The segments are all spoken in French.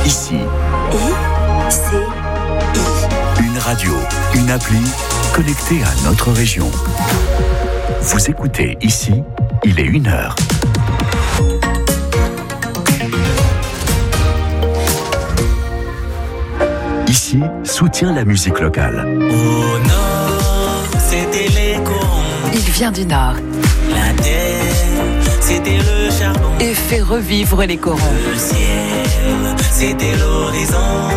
Ici. Une radio, une appli connectée à notre région. Vous écoutez Ici, il est 1h. Ici, soutient la musique locale. Au nord, c'était les corons. Il vient du Nord. La terre, c'était le charbon. Et fait revivre les corons. Le ciel, c'était l'horizon.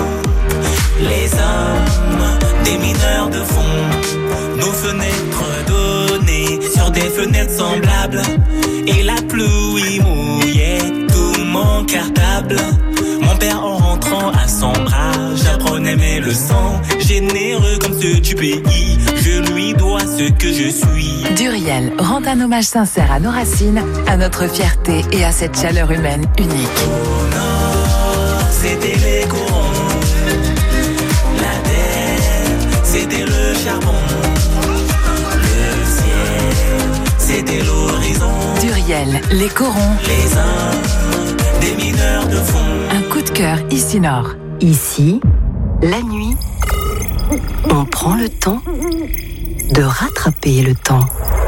Les hommes, des mineurs de fond. Nos fenêtres données sur des fenêtres semblables. Et la pluie mouillait tout mon cartable. Mon père en rentrant à son bras, j'apprenais mes leçons. Généreux comme ceux du pays, je lui dois ce que je suis. Duriel rend un hommage sincère à nos racines, à notre fierté et à cette chaleur humaine unique. Au nord, c'était les corons. La terre, c'était le charbon. Le ciel, c'était l'horizon. Duriel, les corons. Les uns, des mineurs de fond. Un coup de cœur ici Nord. Ici, la nuit, on prend le temps de rattraper le temps.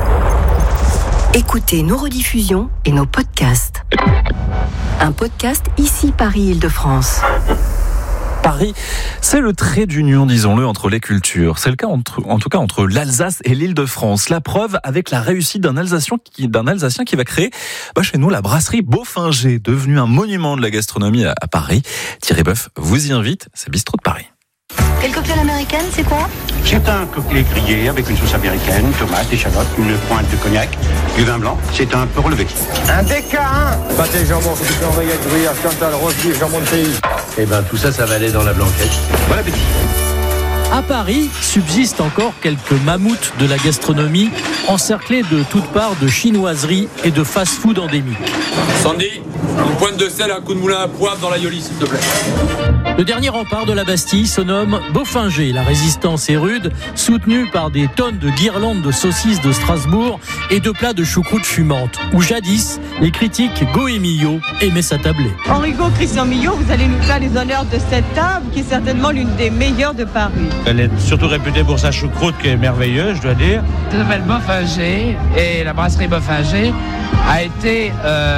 Écoutez nos rediffusions et nos podcasts. Un podcast Ici Paris-Île-de-France. Paris, c'est le trait d'union, disons-le, entre les cultures. C'est le cas en tout cas entre l'Alsace et l'Île-de-France. La preuve avec la réussite d'un Alsacien qui va créer chez nous la brasserie Beaufinger, devenue un monument de la gastronomie à Paris. Thierry Boeuf vous y invite, c'est Bistrot de Paris. Et le cocktail américain, c'est quoi ? C'est un cocktail grillé avec une sauce américaine, tomates, échalotes, une pointe de cognac, du vin blanc. C'est un peu relevé. Un DK1 pâté jambon, c'est en rillettes, gruyère, Chantal, rose beef, jambon de pays. Eh ben tout ça, ça va aller dans la blanquette. Bon appétit. À Paris, subsistent encore quelques mammouths de la gastronomie, encerclés de toutes parts de chinoiseries et de fast-food endémiques. Sandy, une pointe de sel, un coup de moulin à poivre dans l'aïoli, s'il te plaît. Le dernier rempart de la Bastille se nomme Beaufinger. La résistance est rude, soutenue par des tonnes de guirlandes de saucisses de Strasbourg et de plats de choucroute fumante, où jadis, les critiques Go et Millot aimaient s'attabler. Enrico, Christian Millot, vous allez nous faire les honneurs de cette table, qui est certainement l'une des meilleures de Paris. Elle est surtout réputée pour sa choucroute qui est merveilleuse, je dois dire. Ça s'appelle Beaufinger et la brasserie Beaufinger a été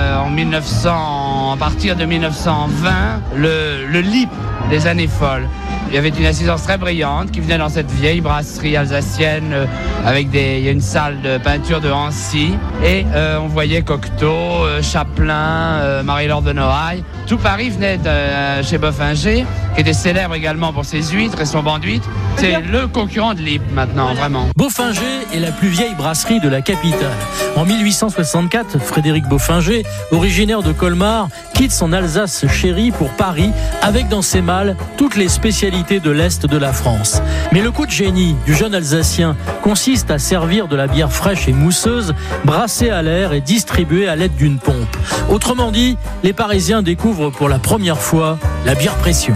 à partir de 1920 le LIP des années folles. Il y avait une assistance très brillante qui venait dans cette vieille brasserie alsacienne il y a une salle de peinture de Hancy et on voyait Cocteau, Chaplin, Marie-Laure de Noailles. Tout Paris venait de chez Beaufinger, qui était célèbre également pour ses huîtres et son banc d'huîtres. C'est le concurrent de Lippe maintenant, vraiment. Beaufinger est la plus vieille brasserie de la capitale. En 1864, Frédéric Beaufinger, originaire de Colmar, quitte son Alsace chérie pour Paris, avec dans ses malles toutes les spécialités de l'Est de la France. Mais le coup de génie du jeune Alsacien consiste à servir de la bière fraîche et mousseuse, brassée à l'air et distribuée à l'aide d'une pompe. Autrement dit, les Parisiens découvrent pour la première fois la bière pression.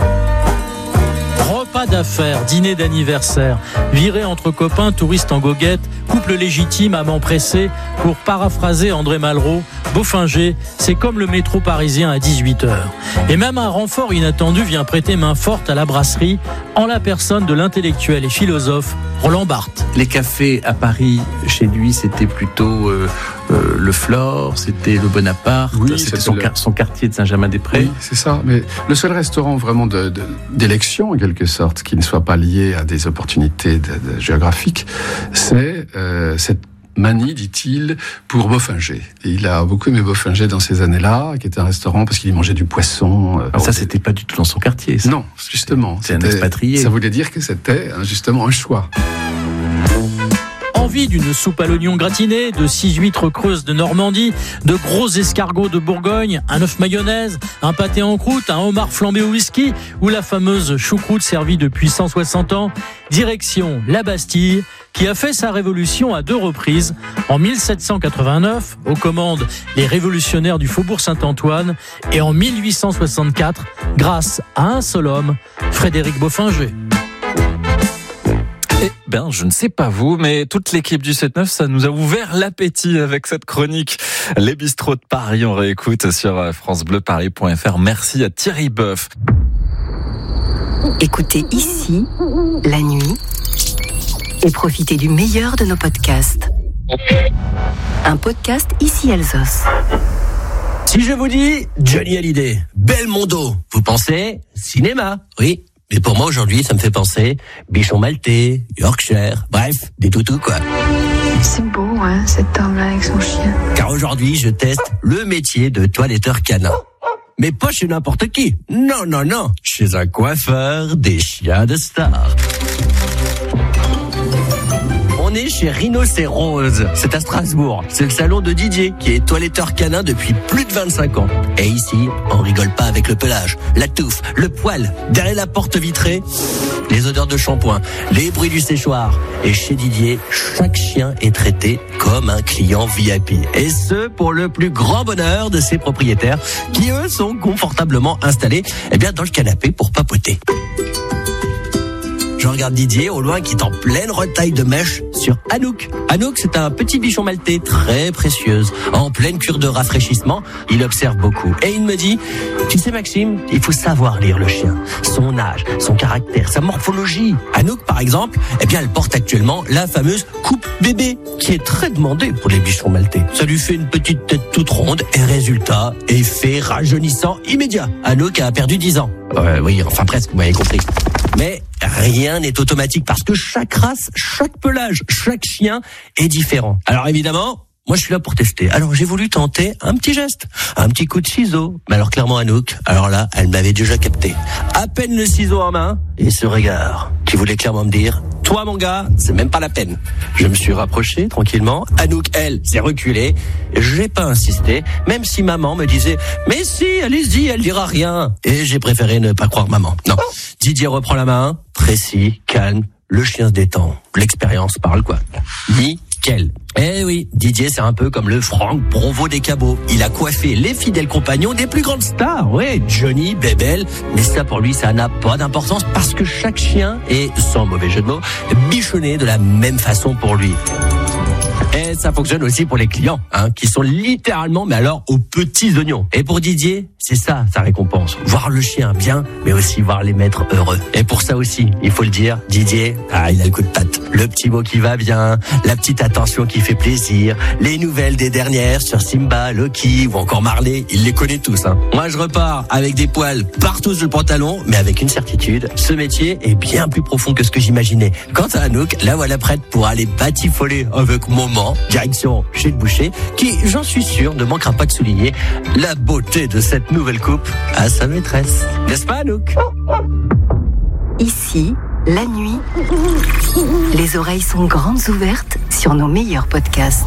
Repas d'affaires, dîner d'anniversaire, virée entre copains, touristes en goguette, couple légitime, amant pressé, pour paraphraser André Malraux, Beaufinger, c'est comme le métro parisien à 18h. Et même un renfort inattendu vient prêter main forte à la brasserie, en la personne de l'intellectuel et philosophe Roland Barthes. Les cafés à Paris, chez lui, c'était plutôt le Flore, c'était le Bonaparte, oui, c'était son quartier de Saint-Germain-des-Prés. Oui, c'est ça. Mais le seul restaurant vraiment d'élection, en quelque sorte, qui ne soit pas lié à des opportunités géographiques, c'est cette manie, dit-il, pour Beaufinger. Et il a beaucoup aimé Beaufinger dans ces années-là, qui était un restaurant parce qu'il y mangeait du poisson. Ça, c'était pas du tout dans son quartier. Ça. Non, justement. C'est un expatrié. Ça voulait dire que c'était justement un choix. Envie d'une soupe à l'oignon gratiné, de 6 huîtres creuses de Normandie, de gros escargots de Bourgogne, un œuf mayonnaise, un pâté en croûte, un homard flambé au whisky ou la fameuse choucroute servie depuis 160 ans. Direction la Bastille, qui a fait sa révolution à 2 reprises. En 1789, aux commandes les révolutionnaires du Faubourg Saint-Antoine, et en 1864, grâce à un seul homme, Frédéric Beaufinger. Et Ben, je ne sais pas vous, mais toute l'équipe du 7-9, ça nous a ouvert l'appétit avec cette chronique. Les bistrots de Paris, on réécoute sur francebleuparis.fr. Merci à Thierry Boeuf. Écoutez ici, la nuit, et profitez du meilleur de nos podcasts. Un podcast ici Alsos. Si je vous dis Johnny Hallyday, Belmondo, vous pensez cinéma, oui. Mais pour moi aujourd'hui, ça me fait penser bichon maltais, Yorkshire, bref, des toutous quoi. C'est beau, hein, cet homme-là avec son chien. Car aujourd'hui, je teste le métier de toiletteur canin. Mais pas chez n'importe qui. Non, non, non. Chez un coiffeur des chiens de star. On est chez Rhinocérose. C'est à Strasbourg. C'est le salon de Didier, qui est toiletteur canin depuis plus de 25 ans. Et ici, on rigole pas avec le pelage, la touffe, le poil, derrière la porte vitrée, les odeurs de shampoing, les bruits du séchoir. Et chez Didier, chaque chien est traité comme un client VIP. Et ce, pour le plus grand bonheur de ses propriétaires, qui eux sont confortablement installés, dans le canapé pour papoter. Je regarde Didier au loin qui est en pleine retaille de mèche sur Anouk. Anouk, c'est un petit bichon maltais très précieuse. En pleine cure de rafraîchissement, il observe beaucoup. Et il me dit, tu sais Maxime, il faut savoir lire le chien. Son âge, son caractère, sa morphologie. Anouk, par exemple, elle porte actuellement la fameuse coupe bébé, qui est très demandée pour les bichons maltais. Ça lui fait une petite tête toute ronde et résultat, effet rajeunissant immédiat. Anouk a perdu 10 ans. Oui, enfin presque, vous m'avez compris. Mais rien n'est automatique parce que chaque race, chaque pelage, chaque chien est différent. Alors évidemment, moi je suis là pour tester. Alors j'ai voulu tenter un petit geste, un petit coup de ciseau. Mais alors clairement Anouk, alors là, elle m'avait déjà capté. À peine le ciseau en main et ce regard qui voulait clairement me dire, toi mon gars, c'est même pas la peine. Je me suis rapproché tranquillement. Anouk, elle, s'est reculée. J'ai pas insisté, même si maman me disait, mais si, allez-y, elle dira rien. Et j'ai préféré ne pas croire maman. Non. Didier reprend la main, précis, calme, le chien se détend. L'expérience parle quoi. Nickel. Eh oui, Didier c'est un peu comme le Franck Provost des cabots. Il a coiffé les fidèles compagnons des plus grandes stars. Ouais, Johnny, Bébel. Mais ça pour lui, ça n'a pas d'importance parce que chaque chien est, sans mauvais jeu de mots, bichonné de la même façon pour lui. Et ça fonctionne aussi pour les clients, qui sont littéralement, mais alors, aux petits oignons. Et pour Didier, c'est ça, sa récompense. Voir le chien bien, mais aussi voir les maîtres heureux. Et pour ça aussi, il faut le dire, Didier, il a le coup de patte. Le petit mot qui va bien, la petite attention qui fait plaisir, les nouvelles des dernières sur Simba, Loki ou encore Marley, il les connaît tous. Moi, je repars avec des poils partout sur le pantalon, mais avec une certitude, ce métier est bien plus profond que ce que j'imaginais. Quant à Anouk, la voilà prête pour aller batifoler avec maman, direction chez le boucher, qui, j'en suis sûr, ne manquera pas de souligner la beauté de cette nouvelle coupe à sa maîtresse. N'est-ce pas, Anouk ? Ici, la nuit, les oreilles sont grandes ouvertes sur nos meilleurs podcasts.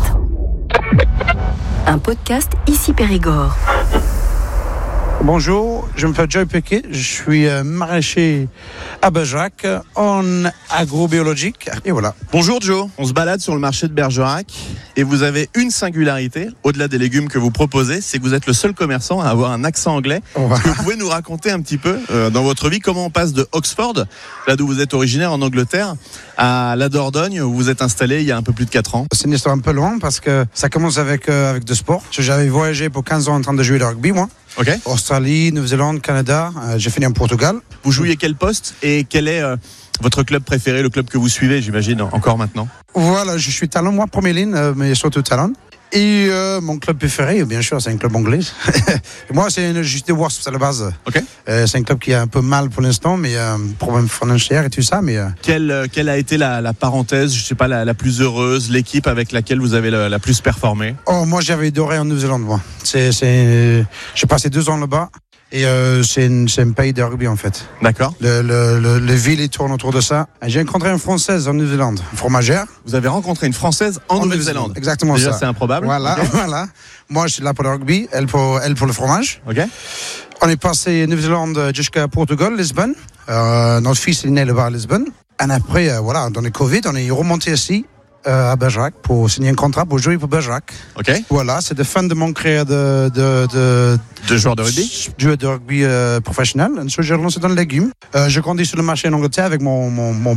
Un podcast ici Périgord. Bonjour, je m'appelle Joy Pequet, je suis maraîcher à Bergerac en agrobiologique et voilà. Bonjour Joe, on se balade sur le marché de Bergerac et vous avez une singularité, au-delà des légumes que vous proposez, c'est que vous êtes le seul commerçant à avoir un accent anglais. Est-ce que vous pouvez nous raconter un petit peu dans votre vie comment on passe de Oxford, là d'où vous êtes originaire en Angleterre, à la Dordogne où vous êtes installé il y a un peu plus de 4 ans? C'est une histoire un peu longue parce que ça commence avec de sport. J'avais voyagé pour 15 ans en train de jouer de rugby moi. Okay. Australie, Nouvelle-Zélande, Canada, j'ai fini en Portugal. Vous jouiez quel poste et quel est votre club préféré, le club que vous suivez, j'imagine, encore maintenant? Voilà, je suis talon, moi, première ligne, mais surtout talon. Et mon club préféré, bien sûr, c'est un club anglais. Moi, c'est juste des Wasps à la base. Okay. C'est un club qui a un peu mal pour l'instant, mais problème financier et tout ça. Mais quelle a été la parenthèse, je sais pas, la plus heureuse, l'équipe avec laquelle vous avez la plus performé? Oh, moi, j'avais adoré en Nouvelle-Zélande. Moi, j'ai passé 2 ans là-bas. Et c'est un pays de rugby en fait. D'accord. Le ville il tourne autour de ça. J'ai rencontré une Française en Nouvelle-Zélande, une fromagère. Vous avez rencontré une Française en Nouvelle-Zélande. Exactement. Déjà, ça. C'est improbable. Voilà, okay. Voilà. Moi, je suis là pour le rugby, elle pour le fromage. Ok. On est passé Nouvelle-Zélande jusqu'à Portugal, Lisbonne. Notre fils est né là-bas à Lisbonne. Et après, voilà, dans le Covid, on est remonté ici. À Bergerac pour signer un contrat pour jouer pour Bergerac. Ok. Voilà, c'est la fin de mon carrière de joueur de rugby. Joueur de rugby professionnel. Je l'ai lancé dans le légume. Je grandis sur le marché en Angleterre avec mon père.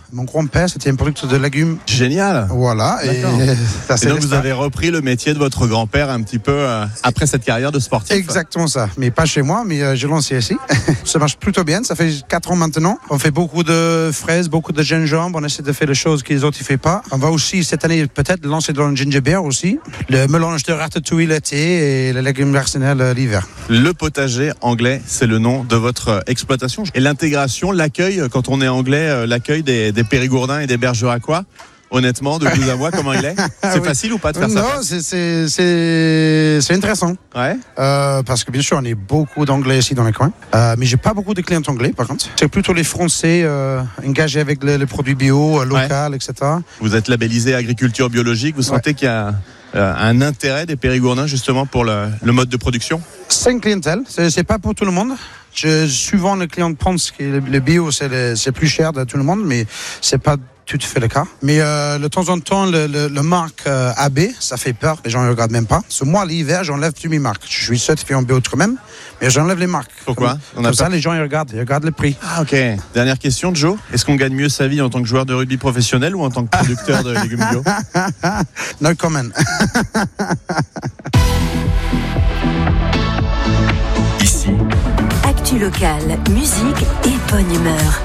Mon grand-père, c'était un producteur de légumes. Génial. Voilà. D'accord. Et donc vous avez repris le métier de votre grand-père un petit peu après cette carrière de sportif. Exactement ça. Mais pas chez moi, mais je lancé ici. Ça marche plutôt bien. Ça fait 4 ans maintenant. On fait beaucoup de fraises, beaucoup de gingembre. On essaie de faire les choses que les autres ne font pas. On va aussi cette année peut-être lancer dans le ginger beer aussi. Le mélange de ratatouille l'été et les légumes arsenal l'hiver. Le potager anglais, c'est le nom de votre exploitation. Et l'intégration, l'accueil, quand on est anglais, l'accueil des Périgourdins et des Bergeracois, honnêtement, de vous à moi, comment il est ? C'est facile ou pas de faire ça ? Non, c'est intéressant. Ouais. Parce que bien sûr, on est beaucoup d'anglais ici dans les coins. Mais j'ai pas beaucoup de clients anglais, par contre. C'est plutôt les Français engagés avec les produits bio, local, etc. Vous êtes labellisé agriculture biologique. Vous sentez qu'il y a un intérêt des Périgourdins justement pour le mode de production ? C'est une clientèle. C'est pas pour tout le monde. Souvent, les clients pensent que le bio, c'est plus cher de tout le monde, mais c'est pas tout à fait le cas. Mais de temps en temps, le marque AB, ça fait peur. Les gens ne regardent même pas. Moi, l'hiver, j'enlève toutes mes marques. Je suis certifié en bio quand même, mais j'enlève les marques. Pourquoi ? Comme ça, les gens ils regardent le prix. Ah, ok. Dernière question, Joe. Est-ce qu'on gagne mieux sa vie en tant que joueur de rugby professionnel ou en tant que producteur de légumes bio ? No comment. Ici, actu locale, musique et bonne humeur.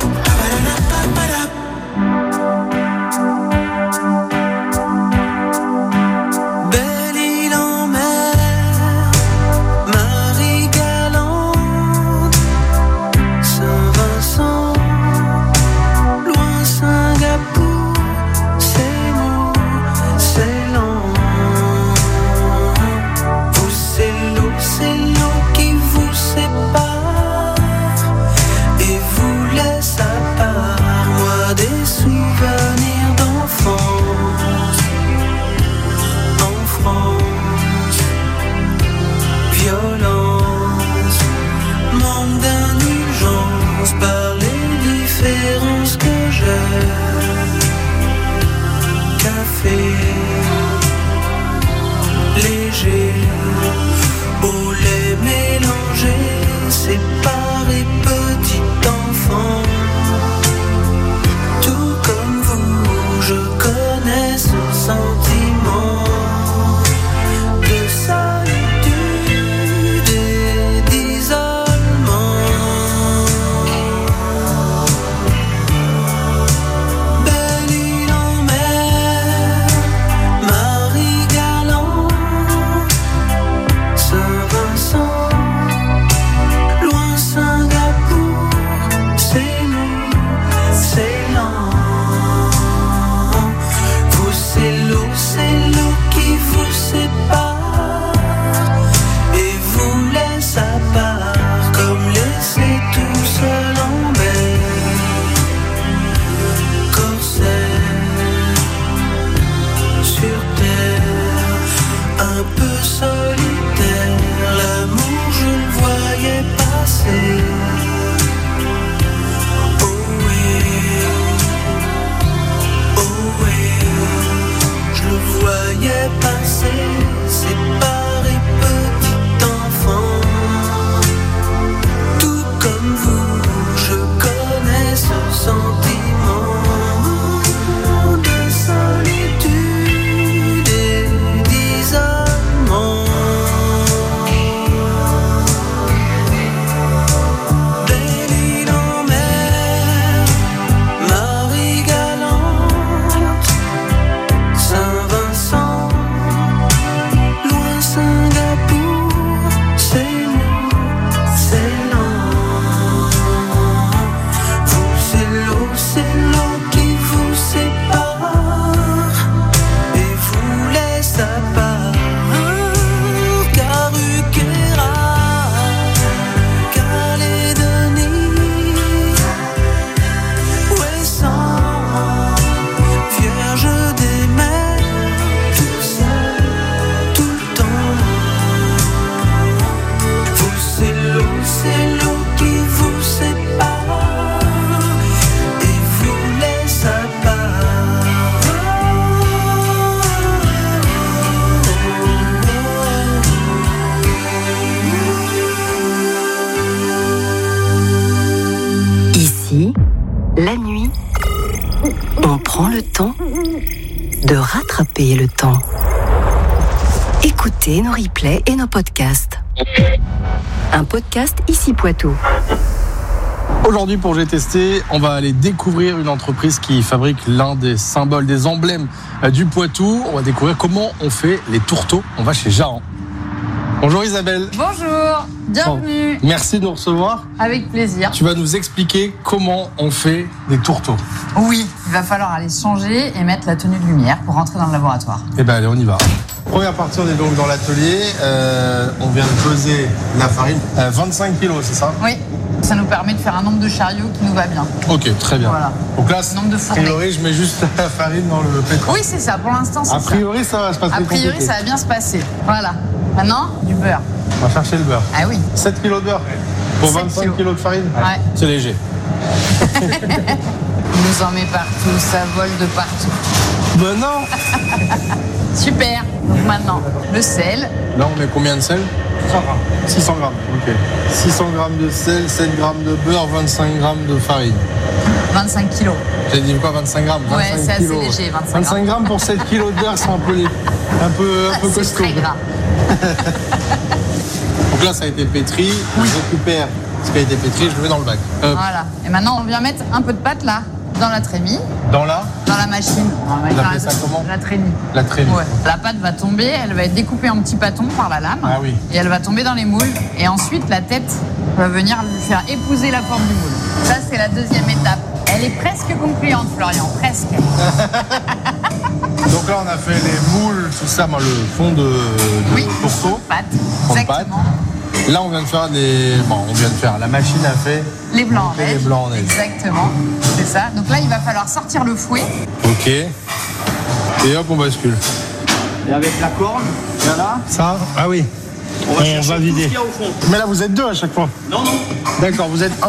On prend le temps de rattraper le temps. Écoutez nos replays et nos podcasts. Un podcast Ici Poitou. Aujourd'hui, pour J'ai testé, on va aller découvrir une entreprise qui fabrique l'un des symboles, des emblèmes du Poitou. On va découvrir comment on fait les tourteaux. On va chez Jahan. Bonjour Isabelle. Bonjour, bienvenue. Bon, merci de nous recevoir. Avec plaisir. Tu vas nous expliquer comment on fait des tourteaux. Oui, il va falloir aller changer et mettre la tenue de lumière pour rentrer dans le laboratoire. Eh bien allez, on y va. Première partie, on est donc dans l'atelier. On vient de peser la farine. 25 kilos, c'est ça ? Oui, ça nous permet de faire un nombre de chariots qui nous va bien. Ok, très bien. Voilà. Donc là, a priori, je mets juste la farine dans le pétrin. Oui, c'est ça, pour l'instant, c'est ça. A priori, ça va se passer. A priori, ça va bien se passer. Voilà. Maintenant, du beurre. On va chercher le beurre. Ah oui. 7 kilos de beurre pour 25 kilos de farine. Ouais. C'est léger. Il nous en met partout, ça vole de partout. Ben non. Super. Donc maintenant, le sel. Là, on met combien de sel ? 600 grammes. 600 grammes, ok. 600 grammes de sel, 7 grammes de beurre, 25 grammes de farine. 25 kilos. J'ai dit quoi, 25 grammes ? Ouais, c'est assez léger, 25 grammes pour 7 kilos de beurre, c'est un peu costaud. C'est très gras. Donc là, ça a été pétri. Je récupère ce qui a été pétri, je le mets dans le bac. Voilà. Et maintenant, on vient mettre un peu de pâte là, dans la trémie. Dans la machine. On appelle ça comment ? La trémie. La trémie. Ouais. La pâte va tomber, elle va être découpée en petits pâtons par la lame. Ah oui. Et elle va tomber dans les moules. Et ensuite, la tête va venir lui faire épouser la forme du moule. Ça, c'est la deuxième étape. Elle est presque concluante, Florian, presque. Donc là, on a fait les moules, tout ça, le fond de tourteau. Pâte. Exactement. Là, on vient de faire la machine a fait les blancs en neige. Les blancs en neige. Exactement, c'est ça. Donc là, il va falloir sortir le fouet. Ok. Et hop, on bascule. Et avec la corne, là. Ça ? Ah oui. On va vider. Tout ce qu'il y a au fond. Mais là, vous êtes deux à chaque fois ? Non. D'accord, vous êtes un.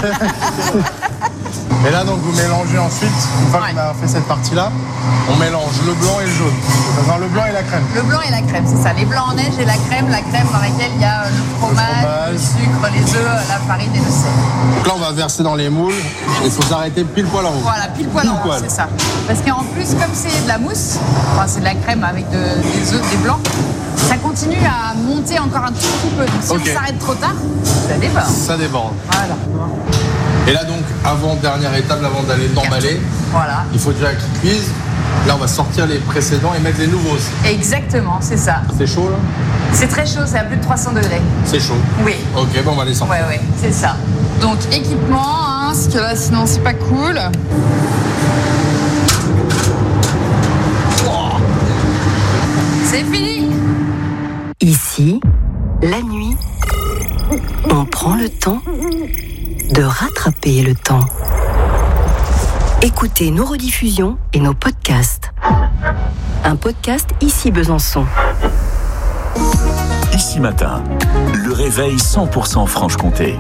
Et là, donc, vous mélangez ensuite, une fois qu'on a fait cette partie-là, on mélange le blanc et le jaune. Enfin, le blanc et la crème. Le blanc et la crème, c'est ça. Les blancs en neige et la crème dans laquelle il y a le fromage, le sucre, les œufs, la farine et le sel. Donc là, on va verser dans les moules. Il faut s'arrêter pile poil en haut. Voilà, pile poil en haut, c'est ça. Parce qu'en plus, comme c'est de la mousse, c'est de la crème avec des œufs, des blancs, ça continue à monter encore un tout petit peu. Donc si on s'arrête trop tard, ça déborde. Ça déborde. Voilà. Et là donc, dernière étape, avant d'aller l'emballer, il faut déjà qu'il cuise. Là, on va sortir les précédents et mettre les nouveaux aussi. Exactement, c'est ça. C'est chaud là ? C'est très chaud, c'est à plus de 300 degrés. C'est chaud ? Oui. Ok, on va les sortir. Ouais, c'est ça. Donc équipement, parce que là sinon c'est pas cool. Oh. C'est fini. Ici, la nuit, on prend le temps de rattraper le temps. Écoutez nos rediffusions et nos podcasts. Un podcast Ici Besançon. Ici Matin, le réveil 100% Franche-Comté.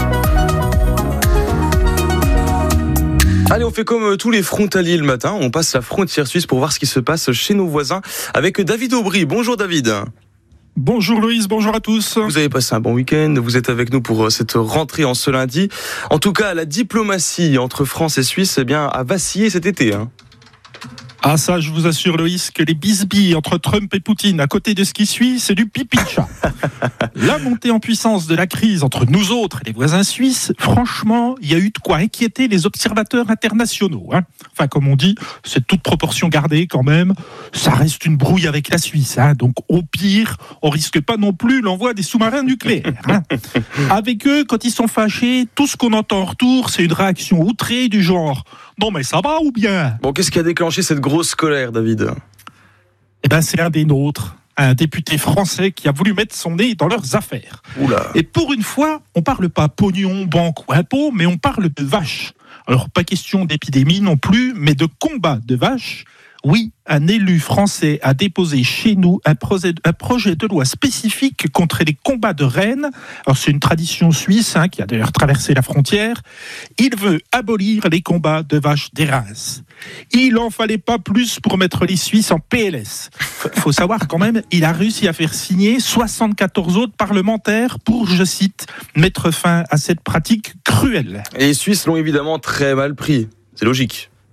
Allez, on fait comme tous les frontaliers le matin. On passe la frontière suisse pour voir ce qui se passe chez nos voisins avec David Aubry. Bonjour David. Bonjour Loïs, bonjour à tous. Vous avez passé un bon week-end, vous êtes avec nous pour cette rentrée en ce lundi. En tout cas, la diplomatie entre France et Suisse a vacillé cet été. Ah ça, je vous assure Loïs que les bisbilles entre Trump et Poutine à côté de ce qui suit, c'est du pipi de chat. La montée en puissance de la crise entre nous autres et les voisins suisses, franchement, il y a eu de quoi inquiéter les observateurs internationaux. Enfin, comme on dit, c'est toute proportion gardée quand même. Ça reste une brouille avec la Suisse. Donc au pire, on risque pas non plus l'envoi des sous-marins nucléaires. Avec eux, quand ils sont fâchés, tout ce qu'on entend en retour, c'est une réaction outrée du genre « Non mais ça va ou bien ?» Bon, qu'est-ce qui a déclenché cette grosse colère, David ? C'est un des nôtres, un député français qui a voulu mettre son nez dans leurs affaires. Oula. Et pour une fois, on parle pas pognon, banque ou impôt, mais on parle de vaches. Alors pas question d'épidémie non plus, mais de combat de vaches. Oui, un élu français a déposé chez nous un projet de loi spécifique contre les combats de rennes. Alors c'est une tradition suisse qui a d'ailleurs traversé la frontière. Il veut abolir les combats de vaches des races. Il en fallait pas plus pour mettre les Suisses en PLS. Faut savoir quand même, il a réussi à faire signer 74 autres parlementaires pour, je cite, mettre fin à cette pratique cruelle. Et les Suisses l'ont évidemment très mal pris. C'est logique.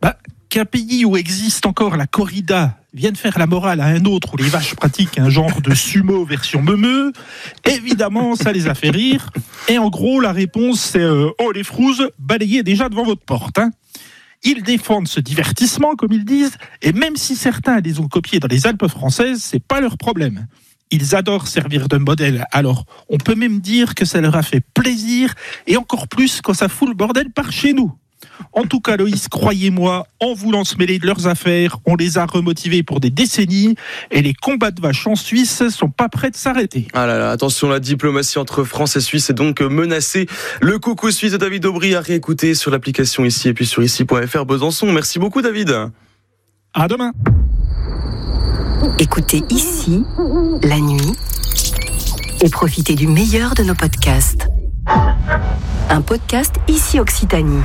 qu'un pays où existe encore la corrida vienne faire la morale à un autre où les vaches pratiquent un genre de sumo version meumeux, évidemment, ça les a fait rire. Et en gros, la réponse, c'est oh les frouzes, balayez déjà devant votre porte. Hein. Ils défendent ce divertissement, comme ils disent, et même si certains les ont copiés dans les Alpes françaises, c'est pas leur problème. Ils adorent servir de modèle, alors on peut même dire que ça leur a fait plaisir, et encore plus quand ça fout le bordel par chez nous. En tout cas, Loïs, croyez-moi, en voulant se mêler de leurs affaires, on les a remotivés pour des décennies et les combats de vaches en Suisse sont pas prêts de s'arrêter. Ah là là, attention, la diplomatie entre France et Suisse est donc menacée. Le coucou suisse de David Aubry à réécouter sur l'application ici et puis sur ici.fr Besançon. Merci beaucoup David. À demain. Écoutez Ici, la nuit, et profitez du meilleur de nos podcasts. Un podcast Ici Occitanie.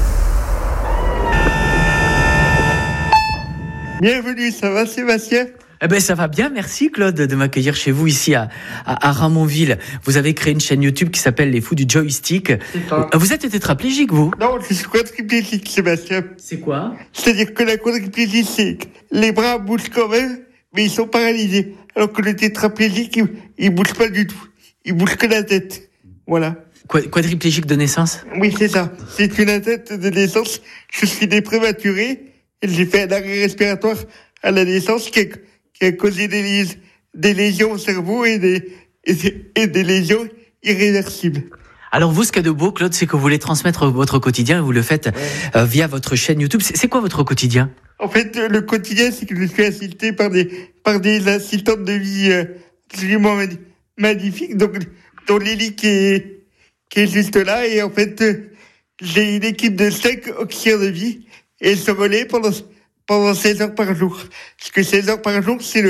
Bienvenue, ça va Sébastien ? Eh ben ça va bien, merci Claude de m'accueillir chez vous ici à Ramonville. Vous avez créé une chaîne YouTube qui s'appelle Les Fous du Joystick. Vous êtes tétraplégique, vous ? Non, je suis quadriplégique, Sébastien. C'est quoi ? C'est-à-dire que la quadriplégie, c'est que les bras bougent quand même, mais ils sont paralysés. Alors que le tétraplégique, il bouge pas du tout. Il bouge que la tête. Voilà. Quadriplégique de naissance ? Oui, c'est ça. C'est une atteinte de naissance. Je suis né prématuré. Et j'ai fait un arrêt respiratoire à la naissance qui a causé des lésions au cerveau et des lésions irréversibles. Alors vous, ce qu'il y a de beau, Claude, c'est que vous voulez transmettre votre quotidien, vous le faites via votre chaîne YouTube. C'est quoi votre quotidien ? En fait, le quotidien, c'est que je suis assisté par des assistantes de vie absolument magnifiques, donc dont Lily qui est juste là. Et en fait, j'ai une équipe de 5 auxiliaires de vie et se relaie pendant 16 heures par jour. Parce que 16 heures par jour, c'est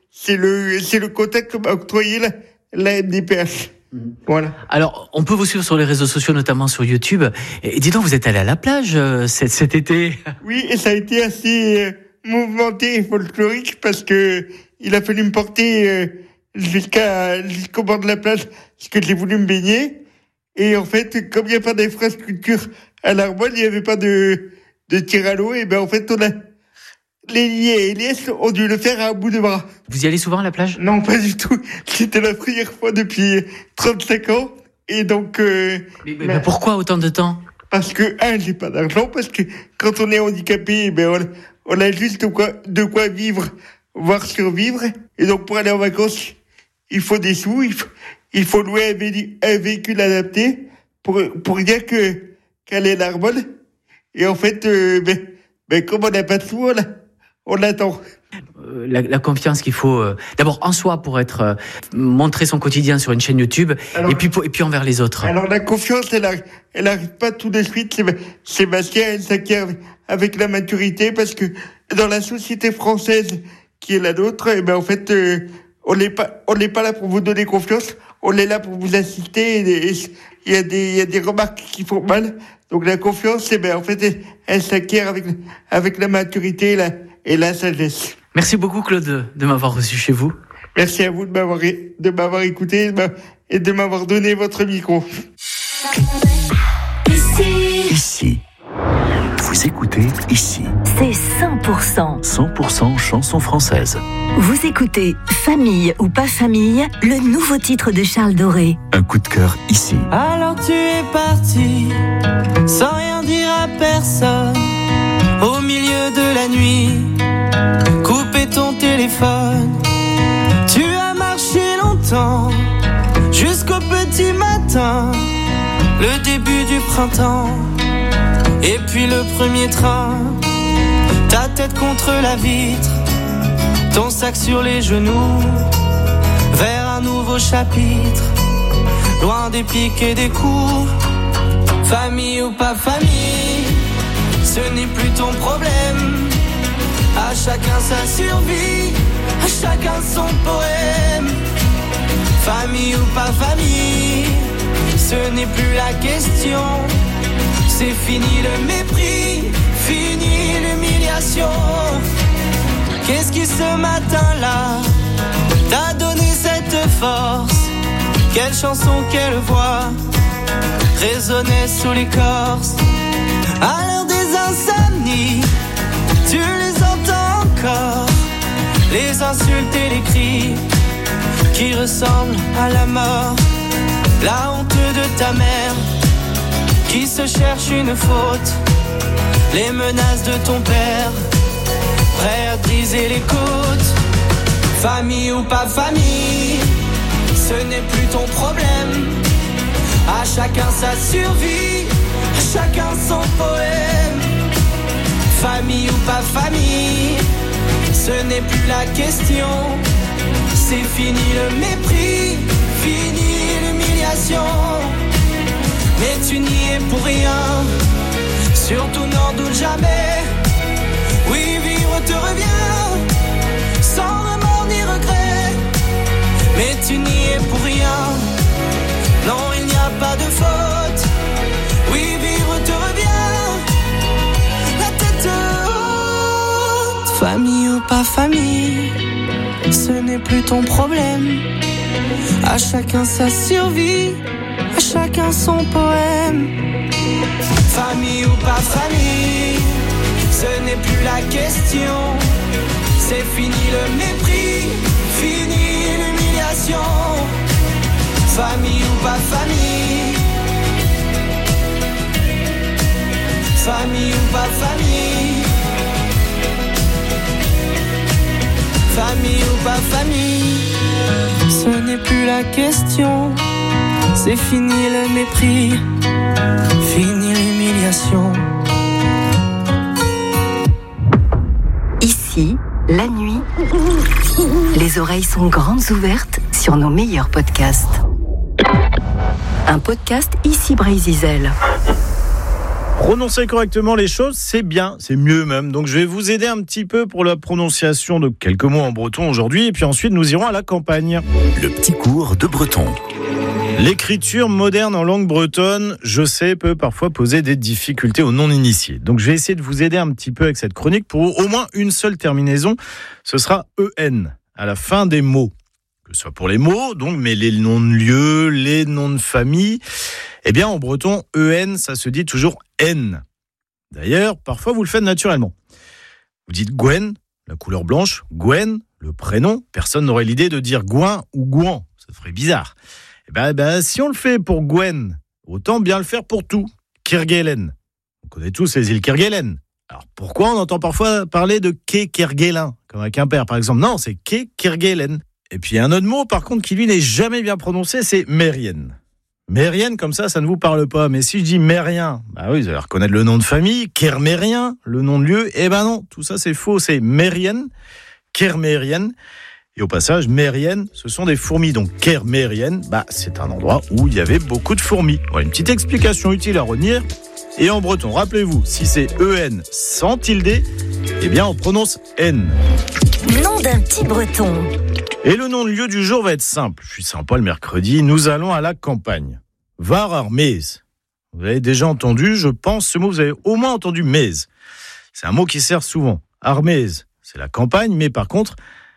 le quota que m'a octroyé la MDPH. Voilà. Alors, on peut vous suivre sur les réseaux sociaux, notamment sur YouTube. Et dis donc, vous êtes allé à la plage cet été ? Oui, et ça a été assez mouvementé et folklorique parce que il a fallu me porter jusqu'au bord de la plage parce que j'ai voulu me baigner. Et en fait, comme il n'y a pas d'infrastructure à l'Arbonne, il n'y avait pas de tir à l'eau. Et ben en fait, les liens et Elias ont dû le faire à bout de bras. Vous y allez souvent à la plage ? Non, pas du tout. C'était la première fois depuis 35 ans. Et donc... mais pourquoi autant de temps ? Parce que, j'ai pas d'argent. Parce que quand on est handicapé, on a juste de quoi vivre, voire survivre. Et donc, pour aller en vacances, il faut des sous. Il faut louer un véhicule adapté pour dire qu'elle est l'Arbonne. Et en fait, comme on n'a pas de sous, on attend. La confiance qu'il faut, d'abord en soi pour montrer son quotidien sur une chaîne YouTube, alors, et puis envers les autres. Alors la confiance, elle arrive pas tout de suite. Sébastien, elle s'acquiert avec la maturité parce que dans la société française qui est la nôtre, en fait, on n'est pas là pour vous donner confiance. On est là pour vous assister. Il y a des remarques qui font mal. Donc la confiance, en fait, elle s'acquiert avec la maturité et la sagesse. Merci beaucoup Claude de m'avoir reçu chez vous. Merci à vous de m'avoir écouté et de m'avoir donné votre micro. Ici. Vous écoutez Ici. C'est 100%. 100% chansons françaises. Vous écoutez Famille ou pas famille, le nouveau titre de Charles Doré. Un coup de cœur ici. Alors tu es parti, sans rien dire à personne, au milieu de la nuit, coupé ton téléphone. Tu as marché longtemps, jusqu'au petit matin, le début du printemps. Et puis le premier train, ta tête contre la vitre, ton sac sur les genoux, vers un nouveau chapitre, loin des piques et des coups. Famille ou pas famille, ce n'est plus ton problème. À chacun sa survie, à chacun son poème. Famille ou pas famille, ce n'est plus la question. C'est fini le mépris, fini l'humiliation. Qu'est-ce qui ce matin-là t'a donné cette force? Quelle chanson, quelle voix résonnait sous l'écorce? À l'heure des insomnies, les insultes et les cris qui ressemblent à la mort. La honte de ta mère qui se cherche une faute. Les menaces de ton père, prêt à briser les côtes. Famille ou pas famille, ce n'est plus ton problème. À chacun sa survie, à chacun son poème. Famille ou pas famille, ce n'est plus la question. C'est fini le mépris, fini l'humiliation. Mais tu n'y es pour rien, surtout n'en doute jamais. Oui, vivre te revient, sans remords ni regret. Mais tu n'y es pour rien, non, il n'y a pas de faute. Oui, vivre te revient, la tête haute. Famille ou pas famille, ce n'est plus ton problème. À chacun sa survie, à chacun son poème. Famille ou pas famille, ce n'est plus la question. C'est fini le mépris, fini l'humiliation. Famille ou pas famille, famille ou pas famille, famille ou pas famille, ce n'est plus la question. C'est fini le mépris, fini l'humiliation. Ici, la nuit, les oreilles sont grandes ouvertes sur nos meilleurs podcasts. Un podcast ici Brésil. Prononcer correctement les choses, c'est bien, c'est mieux même. Donc je vais vous aider un petit peu pour la prononciation de quelques mots en breton aujourd'hui, et puis ensuite nous irons à la campagne. Le petit cours de breton. L'écriture moderne en langue bretonne, je sais, peut parfois poser des difficultés aux non-initiés. Donc je vais essayer de vous aider un petit peu avec cette chronique pour au moins une seule terminaison. Ce sera EN à la fin des mots. Que ce soit pour les mots, donc, mais les noms de lieux, les noms de famille. Eh bien, en breton, EN, ça se dit toujours N. D'ailleurs, parfois vous le faites naturellement. Vous dites Gwen, la couleur blanche, Gwen, le prénom. Personne n'aurait l'idée de dire Gouin ou Gouan. Ça ferait bizarre. Eh ben, si on le fait pour Gwen, autant bien le faire pour tout. Kerguelen. On connaît tous les îles Kerguelen. Alors pourquoi on entend parfois parler de Quai Kerguelen, comme à Quimper par exemple? Non, c'est Quai Kerguelen. Et puis un autre mot par contre qui lui n'est jamais bien prononcé, c'est Mérienne. Mérienne, comme ça ne vous parle pas. Mais si je dis Mérien, bah oui, vous allez reconnaître le nom de famille. Kermérien, le nom de lieu. Eh ben non, tout ça c'est faux, c'est Mérienne, Kermérienne. Et au passage, Mérienne, ce sont des fourmis. Donc Kermérienne, c'est un endroit où il y avait beaucoup de fourmis. Voilà, une petite explication utile à retenir. Et en breton, rappelez-vous, si c'est EN sans tilde, eh bien on prononce N. Nom d'un petit breton. Et le nom de lieu du jour va être simple. Je suis sympa le mercredi, nous allons à la campagne. Var Armez. Vous avez déjà entendu, je pense, ce mot, vous avez au moins entendu mez. C'est un mot qui sert souvent. Armez, c'est la campagne, mais par contre,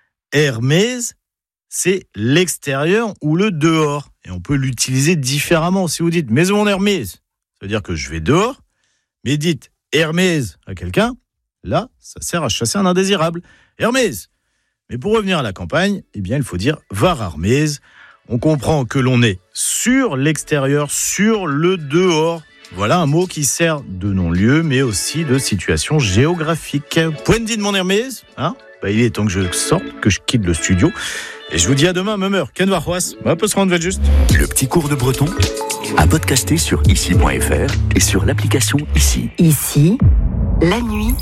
Hermès, c'est l'extérieur ou le dehors. Et on peut l'utiliser différemment. Si vous dites « maison en Hermès », ça veut dire que je vais dehors. Mais dites « Hermès » à quelqu'un, là, ça sert à chasser un indésirable. « Hermès ». Mais pour revenir à la campagne, eh bien, il faut dire « var Hermès ». On comprend que l'on est sur l'extérieur, sur le dehors. Voilà un mot qui sert de non-lieu, mais aussi de situation géographique. Poindine mon Hermès, hein? Il est temps que je sorte, que je quitte le studio. Et je vous dis à demain, même heure. Ken Varroas, on peut se rendre juste. Le petit cours de breton à podcaster sur ici.fr et sur l'application Ici. Ici, la nuit,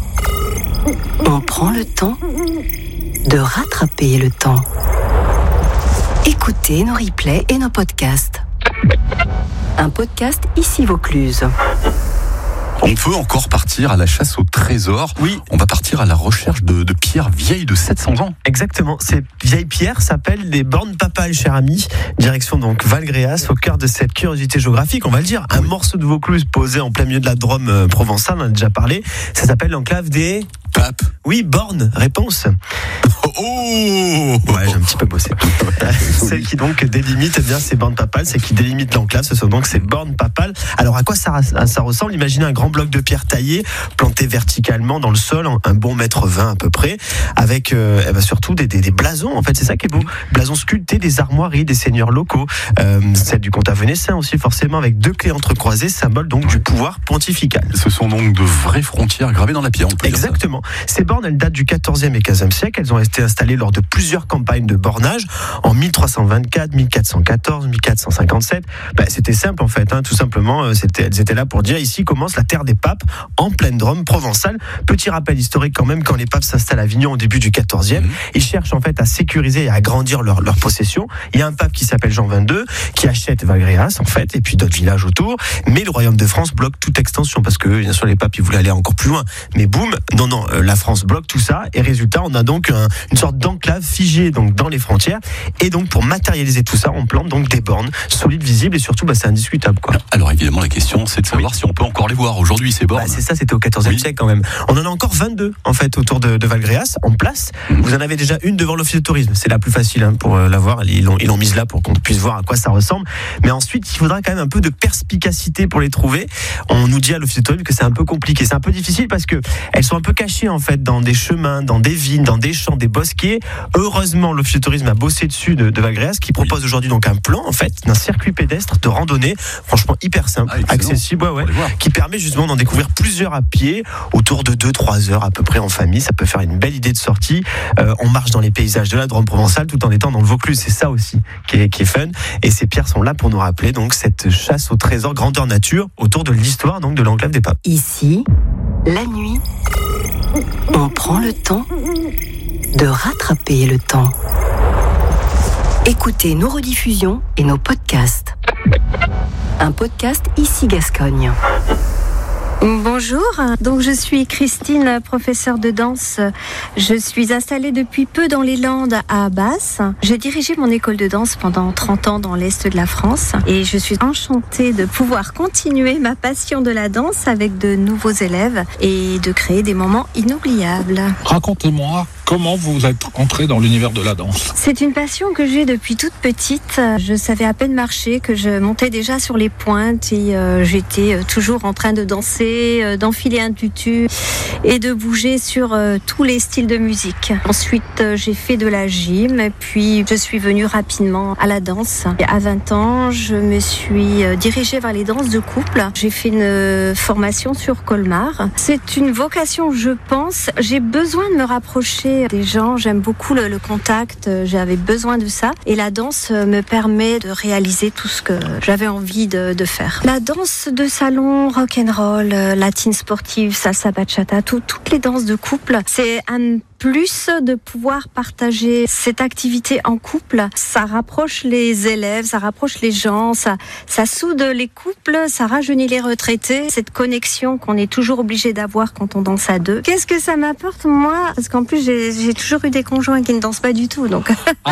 on prend le temps de rattraper le temps. Écoutez nos replays et nos podcasts. Un podcast Ici Vaucluse. On peut encore partir à la chasse au trésor. Oui. On va partir à la recherche de pierres vieilles de 700 ans. Exactement. Ces vieilles pierres s'appellent des bornes papales, cher ami. Direction donc Valgréas, au cœur de cette curiosité géographique. On va le dire, un morceau de Vaucluse posé en plein milieu de la Drôme provençale, on en a déjà parlé. Ça s'appelle l'enclave des... Papes. Oui, bornes. Réponse. Oh, Oh ouais, j'ai un petit peu bossé. Celle qui donc délimite bien ces bornes papales, c'est qui délimite l'enclave, ce sont donc ces bornes papales. Alors à quoi ça ressemble? Imaginez un grand bloc de pierre taillé, planté verticalement dans le sol, un bon 1,20 m à peu près, avec surtout des blasons, en fait, c'est ça qui est beau. Blasons sculptés, des armoiries, des seigneurs locaux, celle du comtat vénétien aussi forcément, avec 2 clés entrecroisées, symbole donc du pouvoir pontifical. Ce sont donc de vraies frontières gravées dans la pierre, on peut Exactement. dire ça. Ces bornes, elles datent du XIVe et XVe siècle. Elles ont été installées lors de plusieurs campagnes de bornage en 1324, 1414, 1457. C'était simple en fait, tout simplement. Elles étaient là pour dire ici commence la terre des papes en pleine Drôme provençale. Petit rappel historique quand même, quand les papes s'installent à Avignon au début du XIVe, ils cherchent en fait à sécuriser et à agrandir leur possession. Il y a un pape qui s'appelle Jean XXII qui achète Valgréas en fait, et puis d'autres villages autour. Mais le royaume de France bloque toute extension parce que bien sûr les papes ils voulaient aller encore plus loin. Mais boum, non, la France bloque tout ça et résultat on a donc une sorte d'enclave figée donc dans les frontières. Et donc pour matérialiser tout ça, on plante donc des bornes solides, visibles et surtout c'est indiscutable quoi. Alors évidemment la question c'est de savoir si on peut encore les voir aujourd'hui ces bornes. C'est ça, c'était au XIVe siècle quand même. On en a encore 22 en fait autour de Valgréas en place. Vous en avez déjà une devant l'office de tourisme, c'est la plus facile pour la voir. Ils l'ont mise là pour qu'on puisse voir à quoi ça ressemble. Mais ensuite il faudra quand même un peu de perspicacité pour les trouver. On nous dit à l'office de tourisme que c'est un peu compliqué, c'est un peu difficile parce que elles sont un peu cachées en fait dans des chemins, dans des vignes, dans des champs, des bosquets. Heureusement l'office de tourisme a bossé dessus de Valgréas qui propose aujourd'hui donc un plan en fait d'un circuit pédestre de randonnée franchement hyper simple, accessible, qui permet justement d'en découvrir plusieurs à pied autour de 2-3 heures à peu près en famille. Ça peut faire une belle idée de sortie. On marche dans les paysages de la Drôme provençale tout en étant dans le Vaucluse, c'est ça aussi qui est fun. Et ces pierres sont là pour nous rappeler donc cette chasse au trésor grandeur nature autour de l'histoire donc de l'enclave des papes. Ici, la nuit, on prend le temps de rattraper le temps. Écoutez nos rediffusions et nos podcasts. Un podcast Ici Gascogne. Bonjour, donc je suis Christine, professeure de danse. Je suis installée depuis peu dans les Landes à Basse. J'ai dirigé mon école de danse pendant 30 ans dans l'Est de la France et je suis enchantée de pouvoir continuer ma passion de la danse avec de nouveaux élèves et de créer des moments inoubliables. Racontez-moi comment vous êtes entrée dans l'univers de la danse. C'est une passion que j'ai depuis toute petite. Je savais à peine marcher, que je montais déjà sur les pointes et j'étais toujours en train de danser, d'enfiler un tutu et de bouger sur tous les styles de musique. Ensuite, j'ai fait de la gym et puis je suis venue rapidement à la danse. Et à 20 ans, je me suis dirigée vers les danses de couple. J'ai fait une formation sur Colmar. C'est une vocation, je pense. J'ai besoin de me rapprocher des gens. J'aime beaucoup le contact. J'avais besoin de ça. Et la danse me permet de réaliser tout ce que j'avais envie de faire. La danse de salon, rock'n'roll, latine sportive, salsa, bachata, toutes les danses de couple, c'est un plus de pouvoir partager cette activité en couple. Ça rapproche les élèves, ça rapproche les gens, ça soude les couples, ça rajeunit les retraités. Cette connexion qu'on est toujours obligé d'avoir quand on danse à deux. Qu'est-ce que ça m'apporte, moi? Parce qu'en plus, j'ai toujours eu des conjoints qui ne dansent pas du tout. Donc,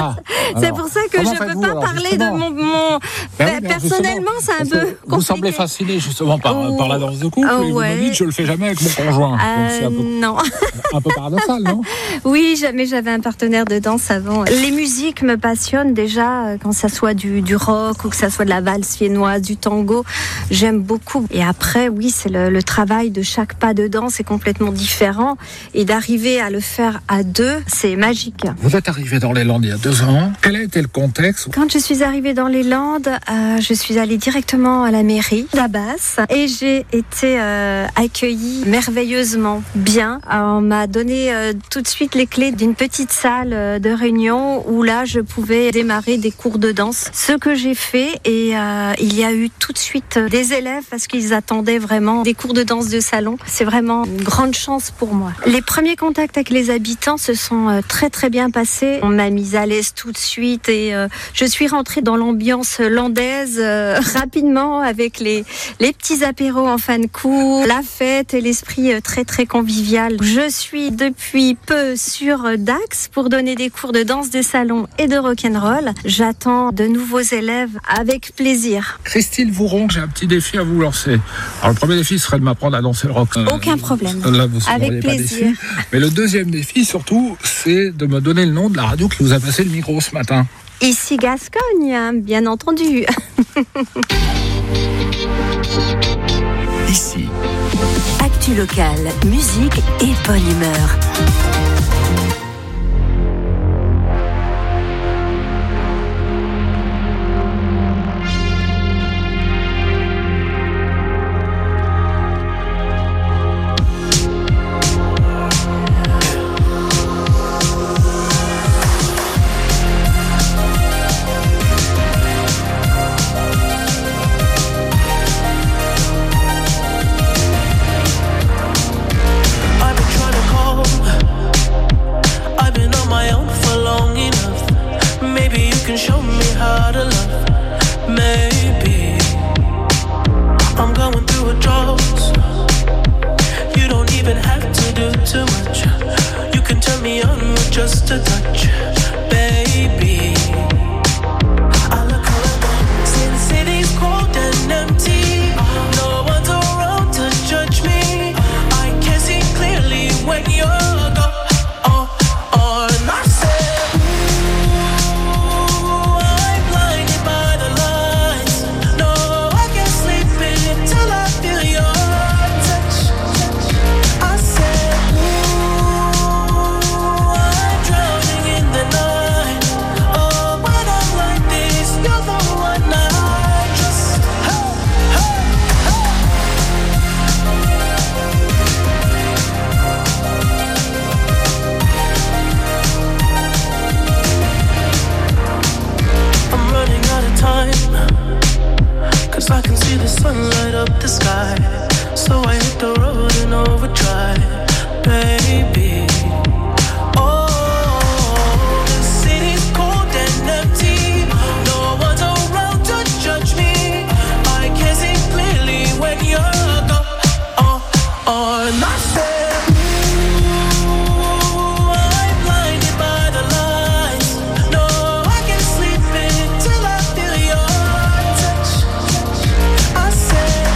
c'est pour ça que je ne peux pas parler de mon... personnellement, c'est un peu compliqué. Vous semblez fasciné justement par la danse de couple et vous me dites je le fais jamais avec mon conjoint. C'est non. Un peu paradoxal, non? Oui, mais j'avais un partenaire de danse avant. Les musiques me passionnent déjà, quand ça soit du rock ou que ça soit de la valse viennoise, du tango, j'aime beaucoup. Et après, oui, c'est le travail de chaque pas de danse est complètement différent et d'arriver à le faire à deux, c'est magique. Vous êtes arrivé dans les Landes il y a 2 ans. Quel a été le contexte? Quand je suis arrivée dans les Landes, je suis allée directement à la mairie d'Abbas et j'ai été accueillie merveilleusement bien. On m'a donné tout de suite les clés d'une petite salle de réunion où là je pouvais démarrer des cours de danse. Ce que j'ai fait et il y a eu tout de suite des élèves parce qu'ils attendaient vraiment des cours de danse de salon. C'est vraiment une grande chance pour moi. Les premiers contacts avec les habitants se sont très très bien passés. On m'a mise à l'aise tout de suite et je suis rentrée dans l'ambiance landaise rapidement avec les petits apéros en fin de cours, la fête et l'esprit très très convivial. Je suis depuis peu sur Dax pour donner des cours de danse de salon et de rock'n'roll. J'attends de nouveaux élèves avec plaisir. Christine Vouron, j'ai un petit défi à vous lancer. Alors le premier défi serait de m'apprendre à danser le rock. Aucun problème. Là, vous avec plaisir. Mais le deuxième défi surtout, c'est de me donner le nom de la radio qui vous a passé le micro ce matin. Ici Gascogne, bien entendu. Ici. Actu locale, musique et bonne humeur. Just a touch, baby. I look around, see the city's cold and empty. No one's around to judge me. I can see clearly when you're gone. And I said, ooh, I'm blinded by the lights. No, I can't sleep until I feel your touch. I said, ooh, I'm drowning in the night. Oh, when I'm like this, you're the one I trust. I'm running out of time, 'cause I can see the sun light up the sky. So I hit the road in overdrive, baby. Oh, the city's cold and empty. No one's around to judge me. I can see clearly when you're gone. And I said, ooh, I'm blinded by the lights. No, I can't sleep until I feel your touch. I said,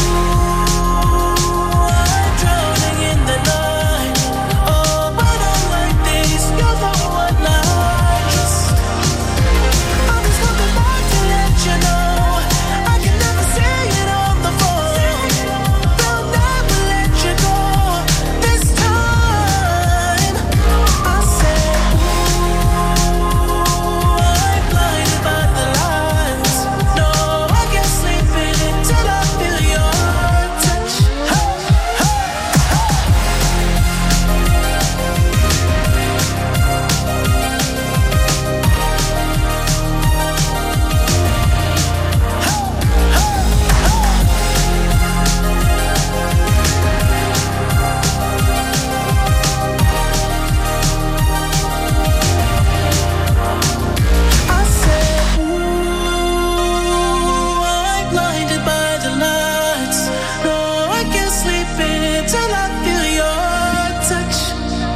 ooh, I'm drowning in the night. Oh, when I'm like this, you're the one I trust. I'm just looking back to let you know I can never say it on the phone. They'll never let you go this time. I said, ooh, I'm blinded by the lights. No, I can't sleep until I feel your touch. I said, ooh, I'm blinded by the lights. No, I can't sleep until I feel your touch.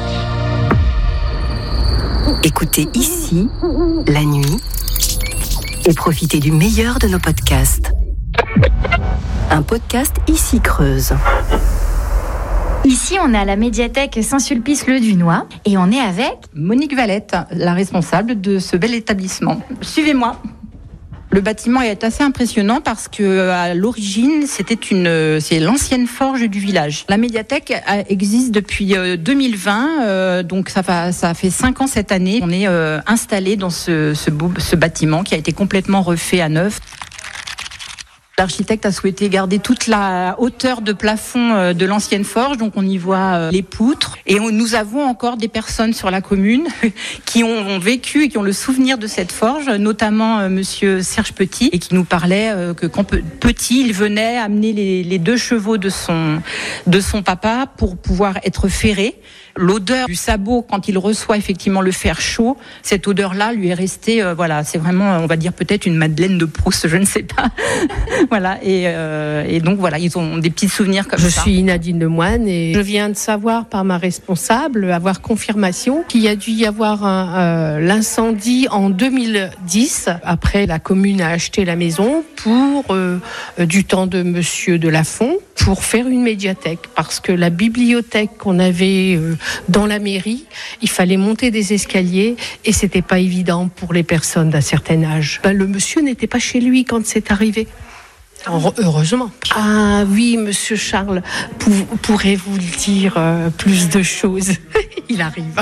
Écoutez ici, la nuit, et profitez du meilleur de nos podcasts. Un podcast Ici Creuse. Ici, on est à la médiathèque Saint-Sulpice-le-Dunois et on est avec Monique Valette, la responsable de ce bel établissement. Suivez-moi. Le bâtiment est assez impressionnant parce que à l'origine, c'est l'ancienne forge du village. La médiathèque existe depuis 2020, donc ça fait 5 ans cette année. On est installé dans ce bâtiment qui a été complètement refait à neuf. L'architecte a souhaité garder toute la hauteur de plafond de l'ancienne forge, donc on y voit les poutres. Et nous avons encore des personnes sur la commune qui ont vécu et qui ont le souvenir de cette forge, notamment monsieur Serge Petit, et qui nous parlait que quand petit, il venait amener les 2 chevaux de son papa pour pouvoir être ferré. L'odeur du sabot, quand il reçoit effectivement le fer chaud, cette odeur-là lui est restée, c'est vraiment, on va dire peut-être une Madeleine de Proust, je ne sais pas. Voilà, et donc voilà, ils ont des petits souvenirs comme ça. Je suis Nadine Lemoine et je viens de savoir par ma responsable, avoir confirmation qu'il y a dû y avoir l'incendie en 2010. Après, la commune a acheté la maison pour du temps de Monsieur de Lafont pour faire une médiathèque, parce que la bibliothèque qu'on avait dans la mairie, il fallait monter des escaliers et c'était pas évident pour les personnes d'un certain âge. Le monsieur n'était pas chez lui quand c'est arrivé. Heureusement. Ah oui, monsieur Charles pourrait vous le dire plus de choses. Il arrive.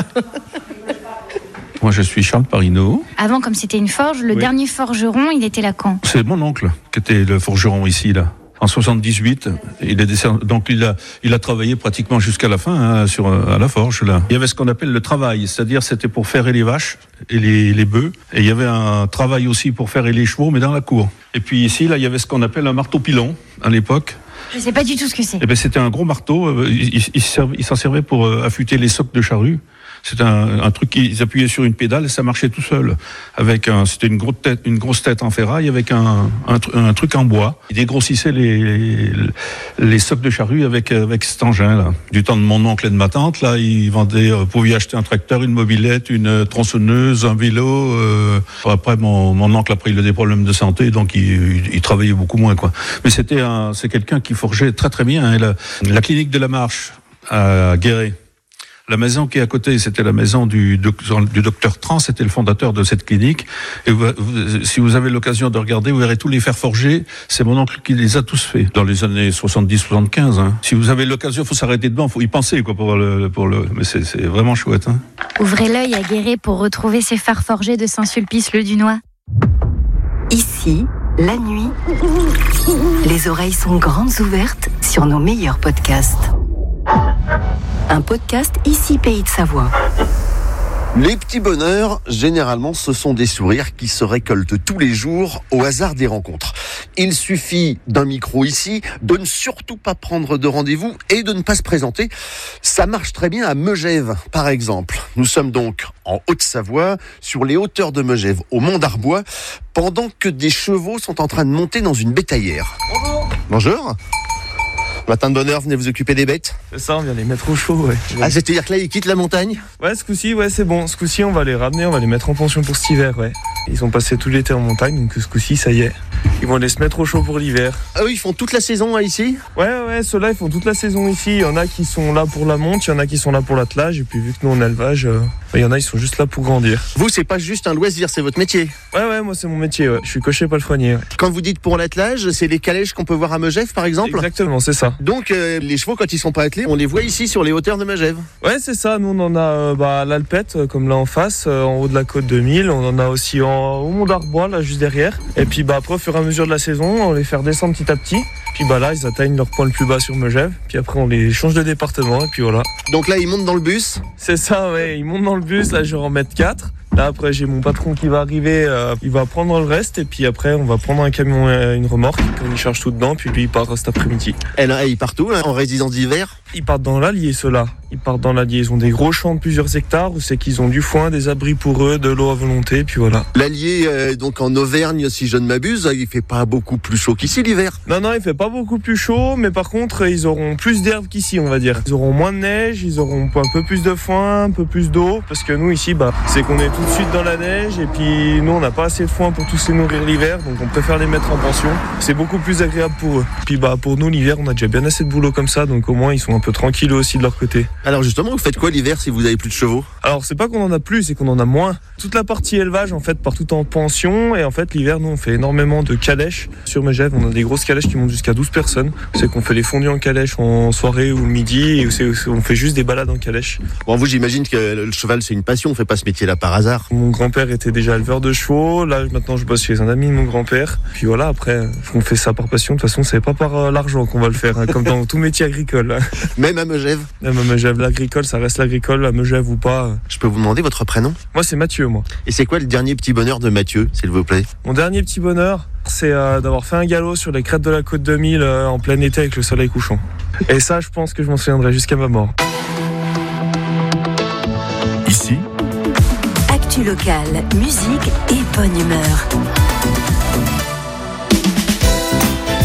Moi, je suis Charles Parino. Avant, comme c'était une forge, le dernier forgeron, il était là quand ? C'est mon oncle qui était le forgeron ici, là. En 78, il est décédé, donc il a travaillé pratiquement jusqu'à la fin à la forge là. Il y avait ce qu'on appelle le travail, c'est-à-dire c'était pour faire les vaches et les bœufs, et il y avait un travail aussi pour faire les chevaux, mais dans la cour. Et puis ici là, il y avait ce qu'on appelle un marteau pilon à l'époque. Je sais pas du tout ce que c'est. Eh ben c'était un gros marteau, il s'en servait pour affûter les socs de charrue. C'était un truc qu'ils appuyaient sur une pédale et ça marchait tout seul. C'était une grosse tête en ferraille avec un truc en bois. Ils dégrossissaient les socs de charrue avec cet engin là. Du temps de mon oncle et de ma tante, là, ils vendaient, vous pouviez acheter un tracteur, une mobilette, une tronçonneuse, un vélo. Après, mon oncle après il a des problèmes de santé, donc il travaillait beaucoup moins quoi. Mais c'est quelqu'un qui forgeait très très bien. Hein. La clinique de la Marche à Guéret. La maison qui est à côté, c'était la maison du docteur Tran, c'était le fondateur de cette clinique. Et si vous avez l'occasion de regarder, vous verrez tous les fers forgés. C'est mon oncle qui les a tous faits dans les années 70-75. Hein. Si vous avez l'occasion, il faut s'arrêter dedans, il faut y penser quoi mais c'est vraiment chouette. Hein. Ouvrez l'œil à Guéret pour retrouver ces fers forgés de Saint-Sulpice-le-Dunois. Ici, la nuit, les oreilles sont grandes ouvertes sur nos meilleurs podcasts. Un podcast Ici Pays de Savoie. Les petits bonheurs, généralement, ce sont des sourires qui se récoltent tous les jours au hasard des rencontres. Il suffit d'un micro ici, de ne surtout pas prendre de rendez-vous et de ne pas se présenter. Ça marche très bien à Megève, par exemple. Nous sommes donc en Haute-Savoie, sur les hauteurs de Megève, au Mont d'Arbois, pendant que des chevaux sont en train de monter dans une bétaillère. Bonjour. Matin de bonne heure, venez vous occuper des bêtes. C'est ça, on vient les mettre au chaud, ouais. Ah, c'est-à-dire que là, ils quittent la montagne ? Ouais, ce coup-ci, ouais, c'est bon. Ce coup-ci, on va les ramener, on va les mettre en pension pour cet hiver, ouais. Ils ont passé tout l'été en montagne, donc ce coup-ci, ça y est. Ils vont aller se mettre au chaud pour l'hiver. Ah oui, ils font toute la saison ici ? Ouais, ceux-là, ils font toute la saison ici. Il y en a qui sont là pour la monte, il y en a qui sont là pour l'attelage, et puis vu que nous, on a l'élevage, il y en a, ils sont juste là pour grandir. Vous, c'est pas juste un loisir, c'est votre métier ? Ouais, moi, c'est mon métier, ouais. Je suis cocher palefrenier. Ouais. Quand vous dites pour l'attelage, c'est les calèches qu'on peut voir à Megève, par exemple ? Exactement, c'est ça. Donc, les chevaux, quand ils sont pas attelés, on les voit ici sur les hauteurs de Megève. Ouais, c'est ça. Nous, on en a à l'Alpette, comme là en face, en haut de la côte de Mille. On en a aussi au Mont d'Arbois, là, juste derrière. Et puis, après, au fur et à mesure de la saison, on les fait descendre petit à petit. Puis là, ils atteignent leur point le plus bas sur Megève. Puis après, on les change de département. Et puis voilà. Donc là, ils montent dans le bus ? C'est ça, ouais. Ils montent dans le bus. Là, je vais en mettre 4. Là, après, j'ai mon patron qui va arriver. Il va prendre le reste. Et puis après, on va prendre un camion et une remorque. On y charge tout dedans. Puis lui, il part cet après-midi. Et là, ils partent où, là, en résidence d'hiver ? Ils partent dans l'Allier, ceux-là. Ils partent dans l'Allier. Ils ont des gros champs de plusieurs hectares où c'est qu'ils ont du foin, des abris pour eux, de l'eau à volonté. Puis voilà. L'Allier, donc en Auvergne, si je ne m'abuse, il fait pas beaucoup plus chaud qu'ici l'hiver. Non, il fait pas beaucoup plus chaud. Mais par contre, ils auront plus d'herbe qu'ici, on va dire. Ils auront moins de neige. Ils auront un peu plus de foin, un peu plus d'eau. Parce que nous, ici, c'est qu'on est tout de suite dans la neige. Et puis, nous, on n'a pas assez de foin pour tous les nourrir l'hiver. Donc, on préfère les mettre en pension. C'est beaucoup plus agréable pour eux. Puis, pour nous, l'hiver, on a déjà bien assez de boulot comme ça. Donc, au moins, ils sont un peu tranquilles aussi de leur côté. Alors, justement, vous faites quoi l'hiver si vous avez plus de chevaux ? Alors, c'est pas qu'on en a plus, c'est qu'on en a moins. Toute la partie élevage, en fait, part tout en pension. Et en fait, l'hiver, nous, on fait énormément de calèches. Sur Megève, on a des grosses calèches qui montent jusqu'à 12 personnes. C'est qu'on fait les fondus en calèche en soirée ou le midi. Et on fait juste des balades en calèche. Bon, vous, j'imagine que le cheval, c'est une passion. On fait pas ce métier-là par hasard. Mon grand-père était déjà éleveur de chevaux. Là, maintenant, je bosse chez un ami de mon grand-père. Puis voilà, après, on fait ça par passion. De toute façon, c'est pas par l'argent qu'on va le faire, hein, comme dans tout métier agricole. Même à Megève ? Même à Megève, l'agricole, ça reste l'agricole, à Megève ou pas. Je peux vous demander votre prénom ? Moi, c'est Mathieu, moi. Et c'est quoi le dernier petit bonheur de Mathieu, s'il vous plaît ? Mon dernier petit bonheur, c'est d'avoir fait un galop sur les crêtes de la côte de Mille en plein été avec le soleil couchant. Et ça, je pense que je m'en souviendrai jusqu'à ma mort. Ici, actu locale, musique et bonne humeur.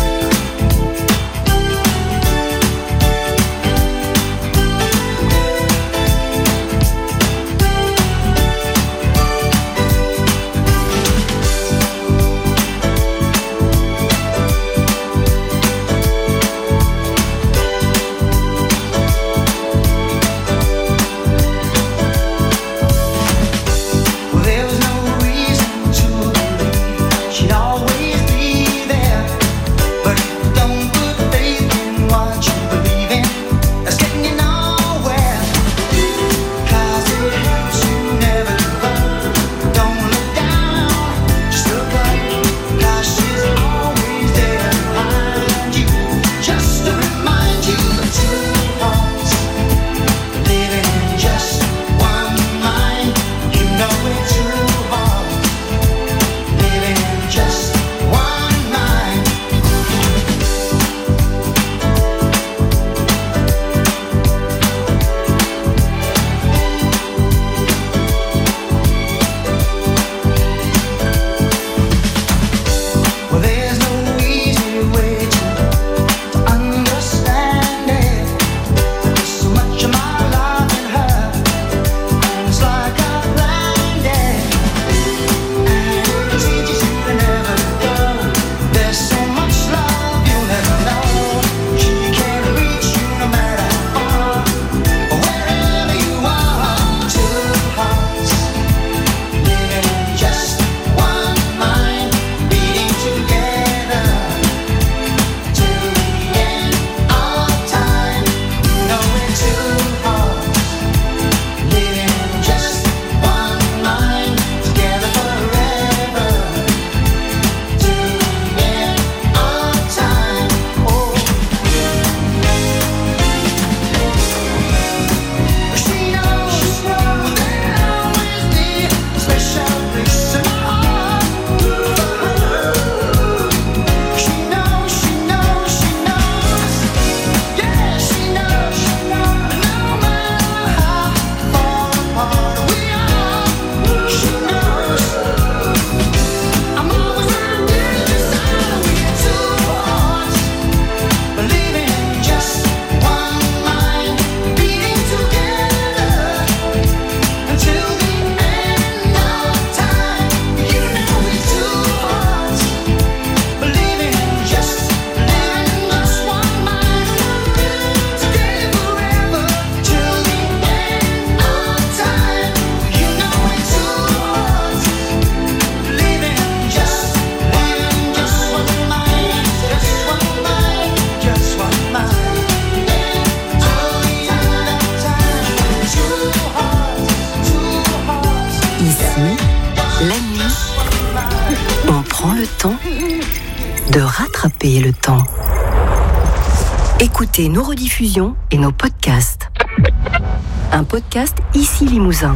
rattraper le temps. Écoutez nos rediffusions et nos podcasts. Un podcast Ici Limousin.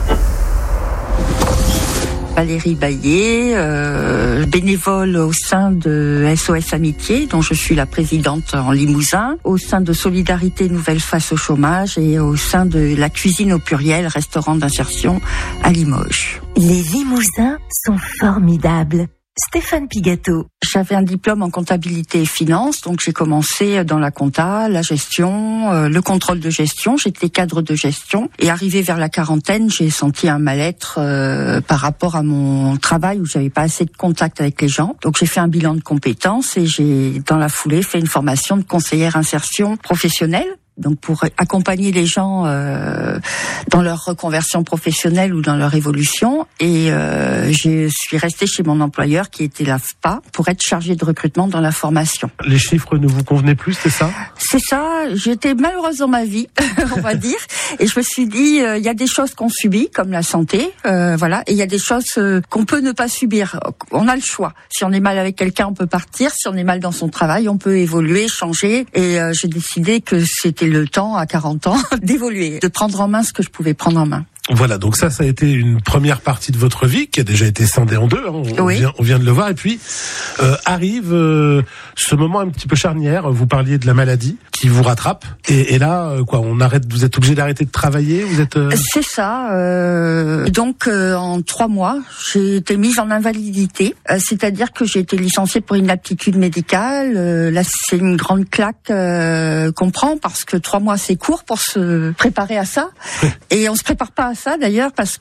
Valérie Baillet, bénévole au sein de SOS Amitié, dont je suis la présidente en Limousin, au sein de Solidarité Nouvelle Face au Chômage et au sein de la Cuisine au Pluriel, restaurant d'insertion à Limoges. Les Limousins sont formidables. Stéphane Pigato. J'avais un diplôme en comptabilité et finance, donc j'ai commencé dans la compta, la gestion, le contrôle de gestion. J'étais cadre de gestion et arrivé vers la quarantaine, j'ai senti un mal-être par rapport à mon travail où j'avais pas assez de contact avec les gens. Donc j'ai fait un bilan de compétences et j'ai dans la foulée fait une formation de conseillère insertion professionnelle. Donc pour accompagner les gens dans leur reconversion professionnelle ou dans leur évolution. Et je suis restée chez mon employeur qui était l'AFPA pour être chargée de recrutement dans la formation. Les chiffres ne vous convenaient plus, c'est ça ? C'est ça. J'étais malheureuse dans ma vie, on va dire. Et je me suis dit, il y a des choses qu'on subit, comme la santé, voilà. Et il y a des choses qu'on peut ne pas subir. On a le choix. Si on est mal avec quelqu'un, on peut partir. Si on est mal dans son travail, on peut évoluer, changer. Et j'ai décidé que c'était le temps, à 40 ans, d'évoluer, de prendre en main ce que je pouvais prendre en main. Voilà, donc ça a été une première partie de votre vie qui a déjà été scindée en deux, hein, on vient de le voir, et puis arrive ce moment un petit peu charnière. Vous parliez de la maladie qui vous rattrape, et là, vous êtes obligé d'arrêter de travailler, vous êtes... C'est ça, donc en 3 mois, j'ai été mise en invalidité, c'est-à-dire que j'ai été licenciée pour inaptitude médicale. Là, c'est une grande claque qu'on prend, parce que 3 mois, c'est court pour se préparer à ça, et on se prépare pas à ça d'ailleurs parce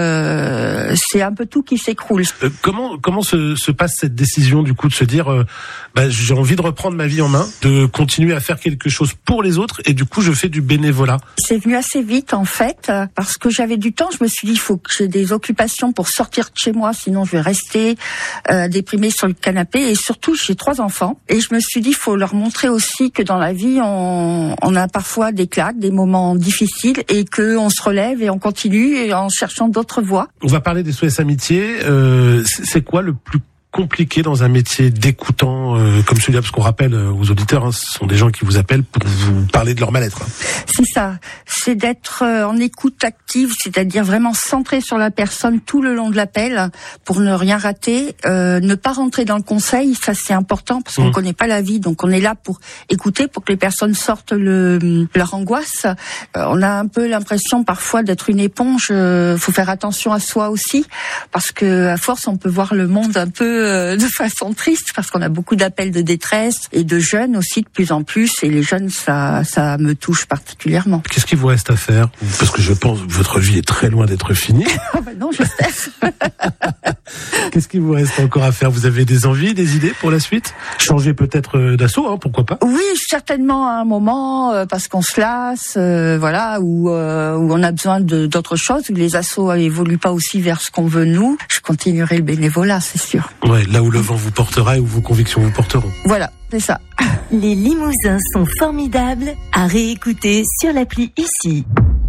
que c'est un peu tout qui s'écroule. Comment se passe cette décision du coup de se dire j'ai envie de reprendre ma vie en main, de continuer à faire quelque chose pour les autres et du coup je fais du bénévolat? C'est venu assez vite en fait parce que j'avais du temps. Je me suis dit il faut que j'ai des occupations pour sortir de chez moi, sinon je vais rester déprimée sur le canapé. Et surtout j'ai 3 enfants et je me suis dit il faut leur montrer aussi que dans la vie on a parfois des claques, des moments difficiles et que on se relève et on continue en cherchant d'autres voies. On va parler des SOS Amitié. C'est quoi le plus compliqué dans un métier d'écoutant comme celui-là, parce qu'on rappelle aux auditeurs, ce sont des gens qui vous appellent pour vous parler de leur mal-être. C'est ça, c'est d'être en écoute active, c'est-à-dire vraiment centré sur la personne tout le long de l'appel pour ne rien rater, ne pas rentrer dans le conseil, ça c'est important parce qu'on connaît pas la vie, donc on est là pour écouter, pour que les personnes sortent leur angoisse. On a un peu l'impression parfois d'être une éponge, faut faire attention à soi aussi, parce que à force on peut voir le monde un peu de façon triste parce qu'on a beaucoup d'appels de détresse et de jeunes aussi de plus en plus, et les jeunes ça me touche particulièrement. Qu'est-ce qu'il vous reste à faire? Parce que je pense que votre vie est très loin d'être finie. Non, j'espère. Qu'est-ce qu'il vous reste encore à faire? Vous avez des envies, des idées pour la suite? Changer peut-être d'assaut, pourquoi pas? Oui, certainement à un moment, parce qu'on se lasse, voilà, où on a besoin d'autres choses, où les assos évoluent pas aussi vers ce qu'on veut nous. Je continuerai le bénévolat, c'est sûr. Ouais, là où le vent vous portera et où vos convictions vous porteront. Voilà, c'est ça. Les Limousins sont formidables à réécouter sur l'appli Ici.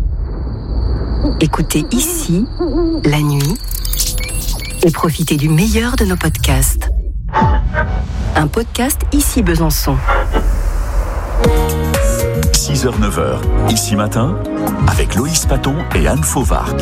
Écoutez Ici, la nuit, et profitez du meilleur de nos podcasts. Un podcast Ici Besançon. 6h, 9h, Ici Matin, avec Loïs Paton et Anne Fauvarc.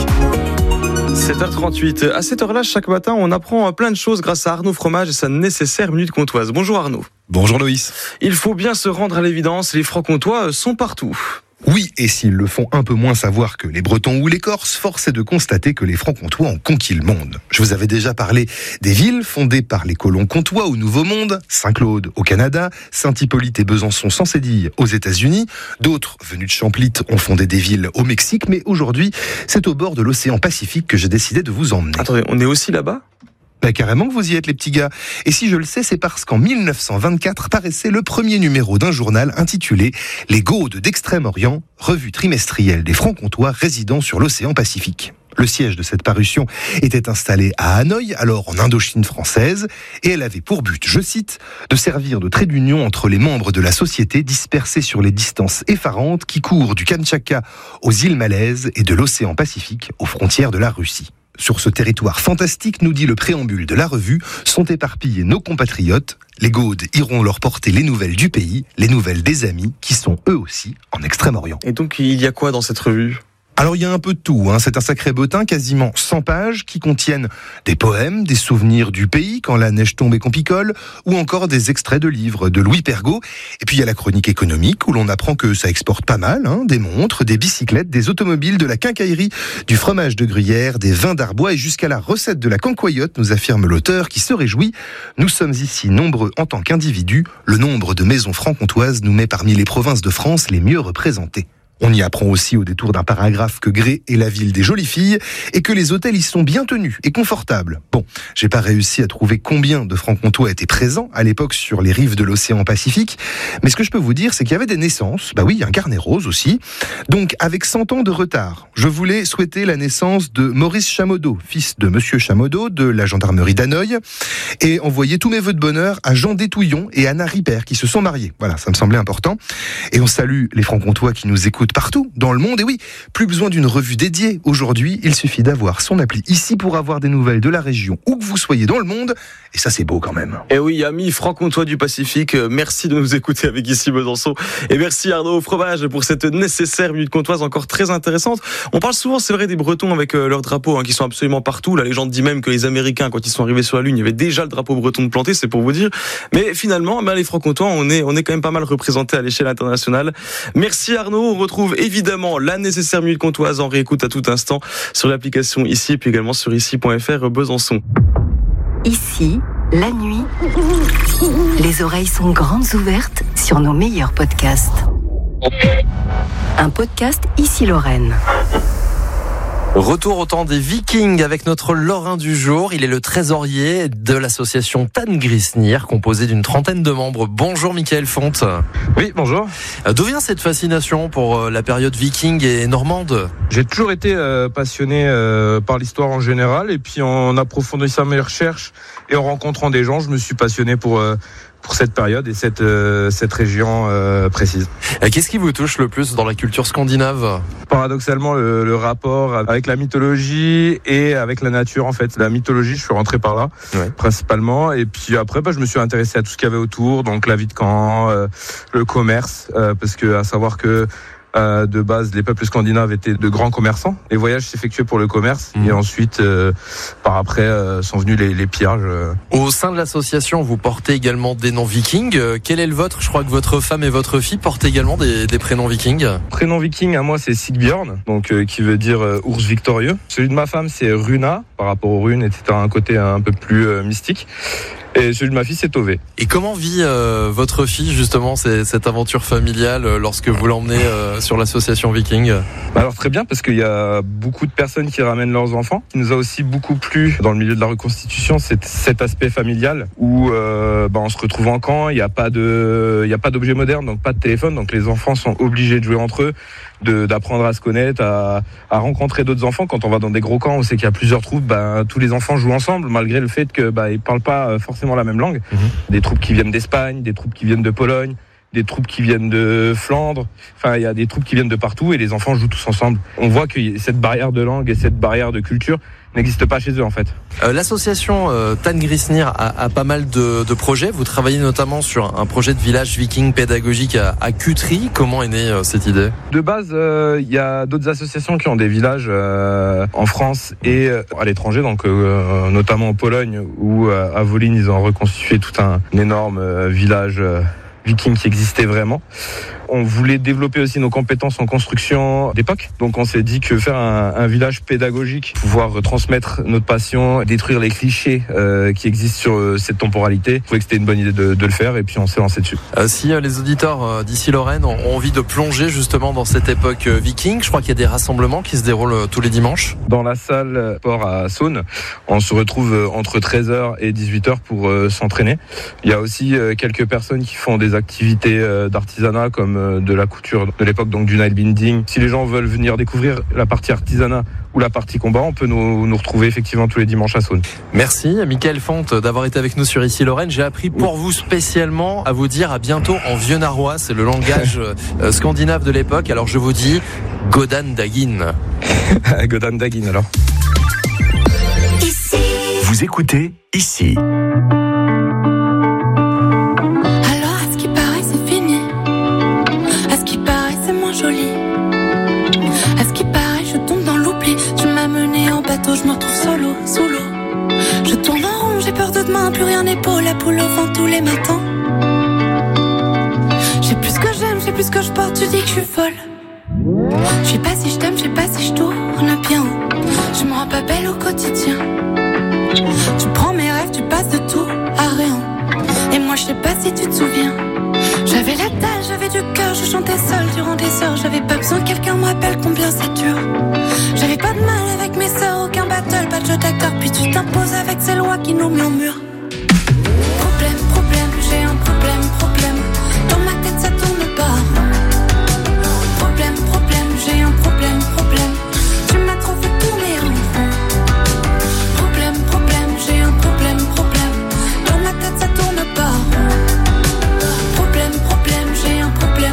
7h38. À cette heure-là, chaque matin, on apprend plein de choses grâce à Arnaud Fromage et sa nécessaire minute comtoise. Bonjour Arnaud. Bonjour Loïs. Il faut bien se rendre à l'évidence, les francs-comtois sont partout. Oui, et s'ils le font un peu moins savoir que les Bretons ou les Corses, force est de constater que les francs-comtois ont conquis le monde. Je vous avais déjà parlé des villes fondées par les colons comtois au Nouveau Monde, Saint-Claude au Canada, Saint-Hippolyte et Besançon sans cédille aux États-Unis. D'autres, venus de Champlitte, ont fondé des villes au Mexique, mais aujourd'hui, c'est au bord de l'océan Pacifique que j'ai décidé de vous emmener. Attendez, on est aussi là-bas ? Carrément que vous y êtes les petits gars. Et si je le sais, c'est parce qu'en 1924 paraissait le premier numéro d'un journal intitulé « Les Gaudes d'Extrême-Orient, revue trimestrielle des francs-comtois résidant sur l'océan Pacifique ». Le siège de cette parution était installé à Hanoï, alors en Indochine française, et elle avait pour but, je cite, de servir de trait d'union entre les membres de la société dispersés sur les distances effarantes qui courent du Kamtchatka aux îles Malaises et de l'océan Pacifique aux frontières de la Russie. Sur ce territoire fantastique, nous dit le préambule de la revue, sont éparpillés nos compatriotes. Les Gaudes iront leur porter les nouvelles du pays, les nouvelles des amis, qui sont eux aussi en Extrême-Orient. Et donc, il y a quoi dans cette revue ? Alors il y a un peu de tout, c'est un sacré bottin, quasiment 100 pages qui contiennent des poèmes, des souvenirs du pays quand la neige tombe et qu'on picole, ou encore des extraits de livres de Louis Pergaud. Et puis il y a la chronique économique où l'on apprend que ça exporte pas mal, des montres, des bicyclettes, des automobiles, de la quincaillerie, du fromage de gruyère, des vins d'Arbois et jusqu'à la recette de la cancoyote, nous affirme l'auteur qui se réjouit. Nous sommes ici nombreux en tant qu'individus, le nombre de maisons franc-comtoises nous met parmi les provinces de France les mieux représentées. On y apprend aussi au détour d'un paragraphe que Gré est la ville des jolies filles et que les hôtels y sont bien tenus et confortables. Bon, j'ai pas réussi à trouver combien de francs-comtois étaient présents à l'époque sur les rives de l'océan Pacifique, mais ce que je peux vous dire, c'est qu'il y avait des naissances. Bah oui, un carnet rose aussi. Donc, avec 100 ans de retard, je voulais souhaiter la naissance de Maurice Chamodeau, fils de Monsieur Chamodeau de la gendarmerie d'Hanoï, et envoyer tous mes vœux de bonheur à Jean Détouillon et Anna Ripper qui se sont mariés. Voilà, ça me semblait important. Et on salue les francs-comtois qui nous écoutent partout dans le monde. Et oui, plus besoin d'une revue dédiée. Aujourd'hui, il suffit d'avoir son appli ici pour avoir des nouvelles de la région où que vous soyez dans le monde. Et ça, c'est beau quand même. Et oui, amis francs-comtois du Pacifique, merci de nous écouter avec Ici Besançon. Et merci Arnaud Fromage pour cette nécessaire minute comtoise encore très intéressante. On parle souvent, c'est vrai, des Bretons avec leurs drapeaux qui sont absolument partout. La légende dit même que les Américains, quand ils sont arrivés sur la Lune, il y avait déjà le drapeau breton de planté, c'est pour vous dire. Mais finalement, les francs-comtois, on est quand même pas mal représentés à l'échelle internationale. Merci Arnaud. On retrouve évidemment la nécessaire minute comtoise en réécoute à tout instant sur l'application Ici et puis également sur ici.fr Besançon. Ici, la nuit, les oreilles sont grandes ouvertes sur nos meilleurs podcasts. Un podcast Ici Lorraine. Retour au temps des Vikings avec notre Lorrain du jour. Il est le trésorier de l'association Tangrisnir, composée d'une 30aine de membres. Bonjour Michael Fonte. Oui, bonjour. D'où vient cette fascination pour la période viking et normande ? J'ai toujours été passionné par l'histoire en général, et puis en approfondissant mes recherches et en rencontrant des gens, je me suis passionné pour cette période et cette région précise. Qu'est-ce qui vous touche le plus dans la culture scandinave ? Paradoxalement, le rapport avec la mythologie et avec la nature, en fait. La mythologie, je suis rentré par là, principalement. Et puis après, je me suis intéressé à tout ce qu'il y avait autour, donc la vie de camp, le commerce, parce que à savoir que de base, les peuples scandinaves étaient de grands commerçants. Les voyages s'effectuaient pour le commerce et ensuite, par après, sont venus les pillages. Au sein de l'association, vous portez également des noms vikings. Quel est le vôtre ? Je crois que votre femme et votre fille portent également des prénoms vikings. Prénom viking, à moi, c'est Sigbjörn, donc qui veut dire ours victorieux. Celui de ma femme, c'est Runa, par rapport aux runes, etc. Un côté un peu plus mystique. Et celui de ma fille, c'est Tové. Et comment vit votre fille, justement, cette aventure familiale lorsque vous l'emmenez sur l'association Viking ? Alors très bien, parce qu'il y a beaucoup de personnes qui ramènent leurs enfants. Ce qui nous a aussi beaucoup plu dans le milieu de la reconstitution, c'est cet aspect familial où on se retrouve en camp, il n'y a pas d'objet moderne, donc pas de téléphone, donc les enfants sont obligés de jouer entre eux, d'apprendre à se connaître, à rencontrer d'autres enfants. Quand on va dans des gros camps, on sait qu'il y a plusieurs troupes, tous les enfants jouent ensemble, malgré le fait que ils parlent pas forcément la même langue. Des troupes qui viennent d'Espagne, des troupes qui viennent de Pologne, des troupes qui viennent de Flandre. Enfin, il y a des troupes qui viennent de partout et les enfants jouent tous ensemble. On voit que cette barrière de langue et cette barrière de culture n'existe pas chez eux, en fait. L'association Tangrisnir a pas mal de projets. Vous travaillez notamment sur un projet de village viking pédagogique à Cutry. Comment est née cette idée ? De base, il y a d'autres associations qui ont des villages en France et à l'étranger, donc notamment en Pologne, où à Volyn, ils ont reconstitué tout un énorme village viking qui existait vraiment. On voulait développer aussi nos compétences en construction d'époque. Donc on s'est dit que faire un village pédagogique, pouvoir transmettre notre passion, détruire les clichés qui existent sur cette temporalité, je trouvais que c'était une bonne idée de le faire et puis on s'est lancé dessus. Si les auditeurs d'Ici Lorraine ont envie de plonger justement dans cette époque viking, je crois qu'il y a des rassemblements qui se déroulent tous les dimanches. Dans la salle Port à Saône, on se retrouve entre 13h et 18h pour s'entraîner. Il y a aussi quelques personnes qui font des activités d'artisanat comme de la couture de l'époque, donc du night binding. Si les gens veulent venir découvrir la partie artisanat ou la partie combat, on peut nous retrouver effectivement tous les dimanches à Saône. Merci Michael Fonte d'avoir été avec nous sur Ici Lorraine. J'ai appris pour vous spécialement à vous dire à bientôt en vieux narrois, c'est le langage scandinave de l'époque. Alors je vous dis Godan Dagin. Godan Dagin alors. Vous écoutez ici. Alors, à ce qui paraît, c'est fini. À ce qui paraît, c'est moins joli. À ce qui paraît, je tombe dans l'oubli. Tu m'as mené en bateau, je me retrouve solo, sous l'eau. Je tourne en rond, j'ai peur de demain, plus rien n'est beau. La poule au vent tous les matins. J'ai plus ce que j'aime, j'ai plus ce que je porte. Tu dis que je suis folle. Je sais pas si je t'aime, je sais pas si je tourne bien. Je me rends pas belle au quotidien. Tu prends mes rêves, tu passes de tout à rien. Et moi je sais pas si tu te souviens. J'avais la dalle, j'avais du cœur, je chantais seule durant des heures. J'avais pas besoin que quelqu'un me rappelle combien c'est dur. J'avais pas de mal avec mes sœurs, aucun battle, pas de jeu d'acteur. Puis tu t'imposes avec ces lois qui nous murmurent. Problème, j'ai un problème. Dans ma tête ça tourne pas. Problème, j'ai un problème. Tu m'as trop fait tourner en rond. Problème, j'ai un problème. Dans ma tête ça tourne pas. Problème, j'ai un problème.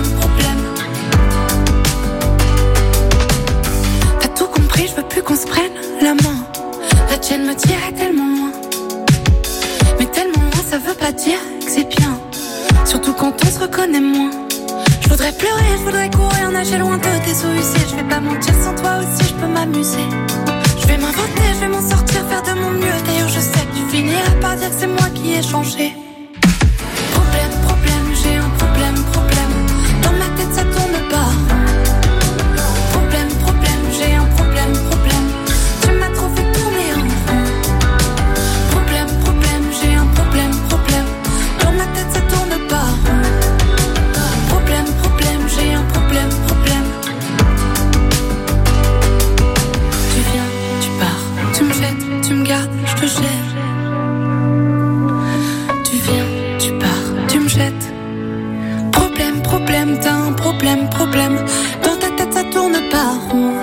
T'as tout compris, je veux plus qu'on se prenne la main. La tienne me tirait tellement loin. Mais tellement loin, ça veut pas dire que c'est bien. Surtout quand on se reconnaît moins. Je voudrais pleurer, je voudrais courir, nager loin de tes suicides. Je vais pas mentir, sans toi aussi je peux m'amuser. Je vais m'inventer, je vais m'en sortir, faire de mon mieux. D'ailleurs je sais que tu finiras par dire que c'est moi qui ai changé. Problème, j'ai un problème. Dans ma tête ça tourne pas. Problème, j'ai un problème. Tu m'as trop fait tourner en rond. Problème, j'ai un problème. Dans ma tête ça tourne pas. Problème, j'ai un problème. Tu viens, tu pars, tu me jettes, tu me gardes, je te jette. Tu viens, tu pars, tu me jettes. Problème, t'as un problème. Dans ta tête ça tourne pas rond.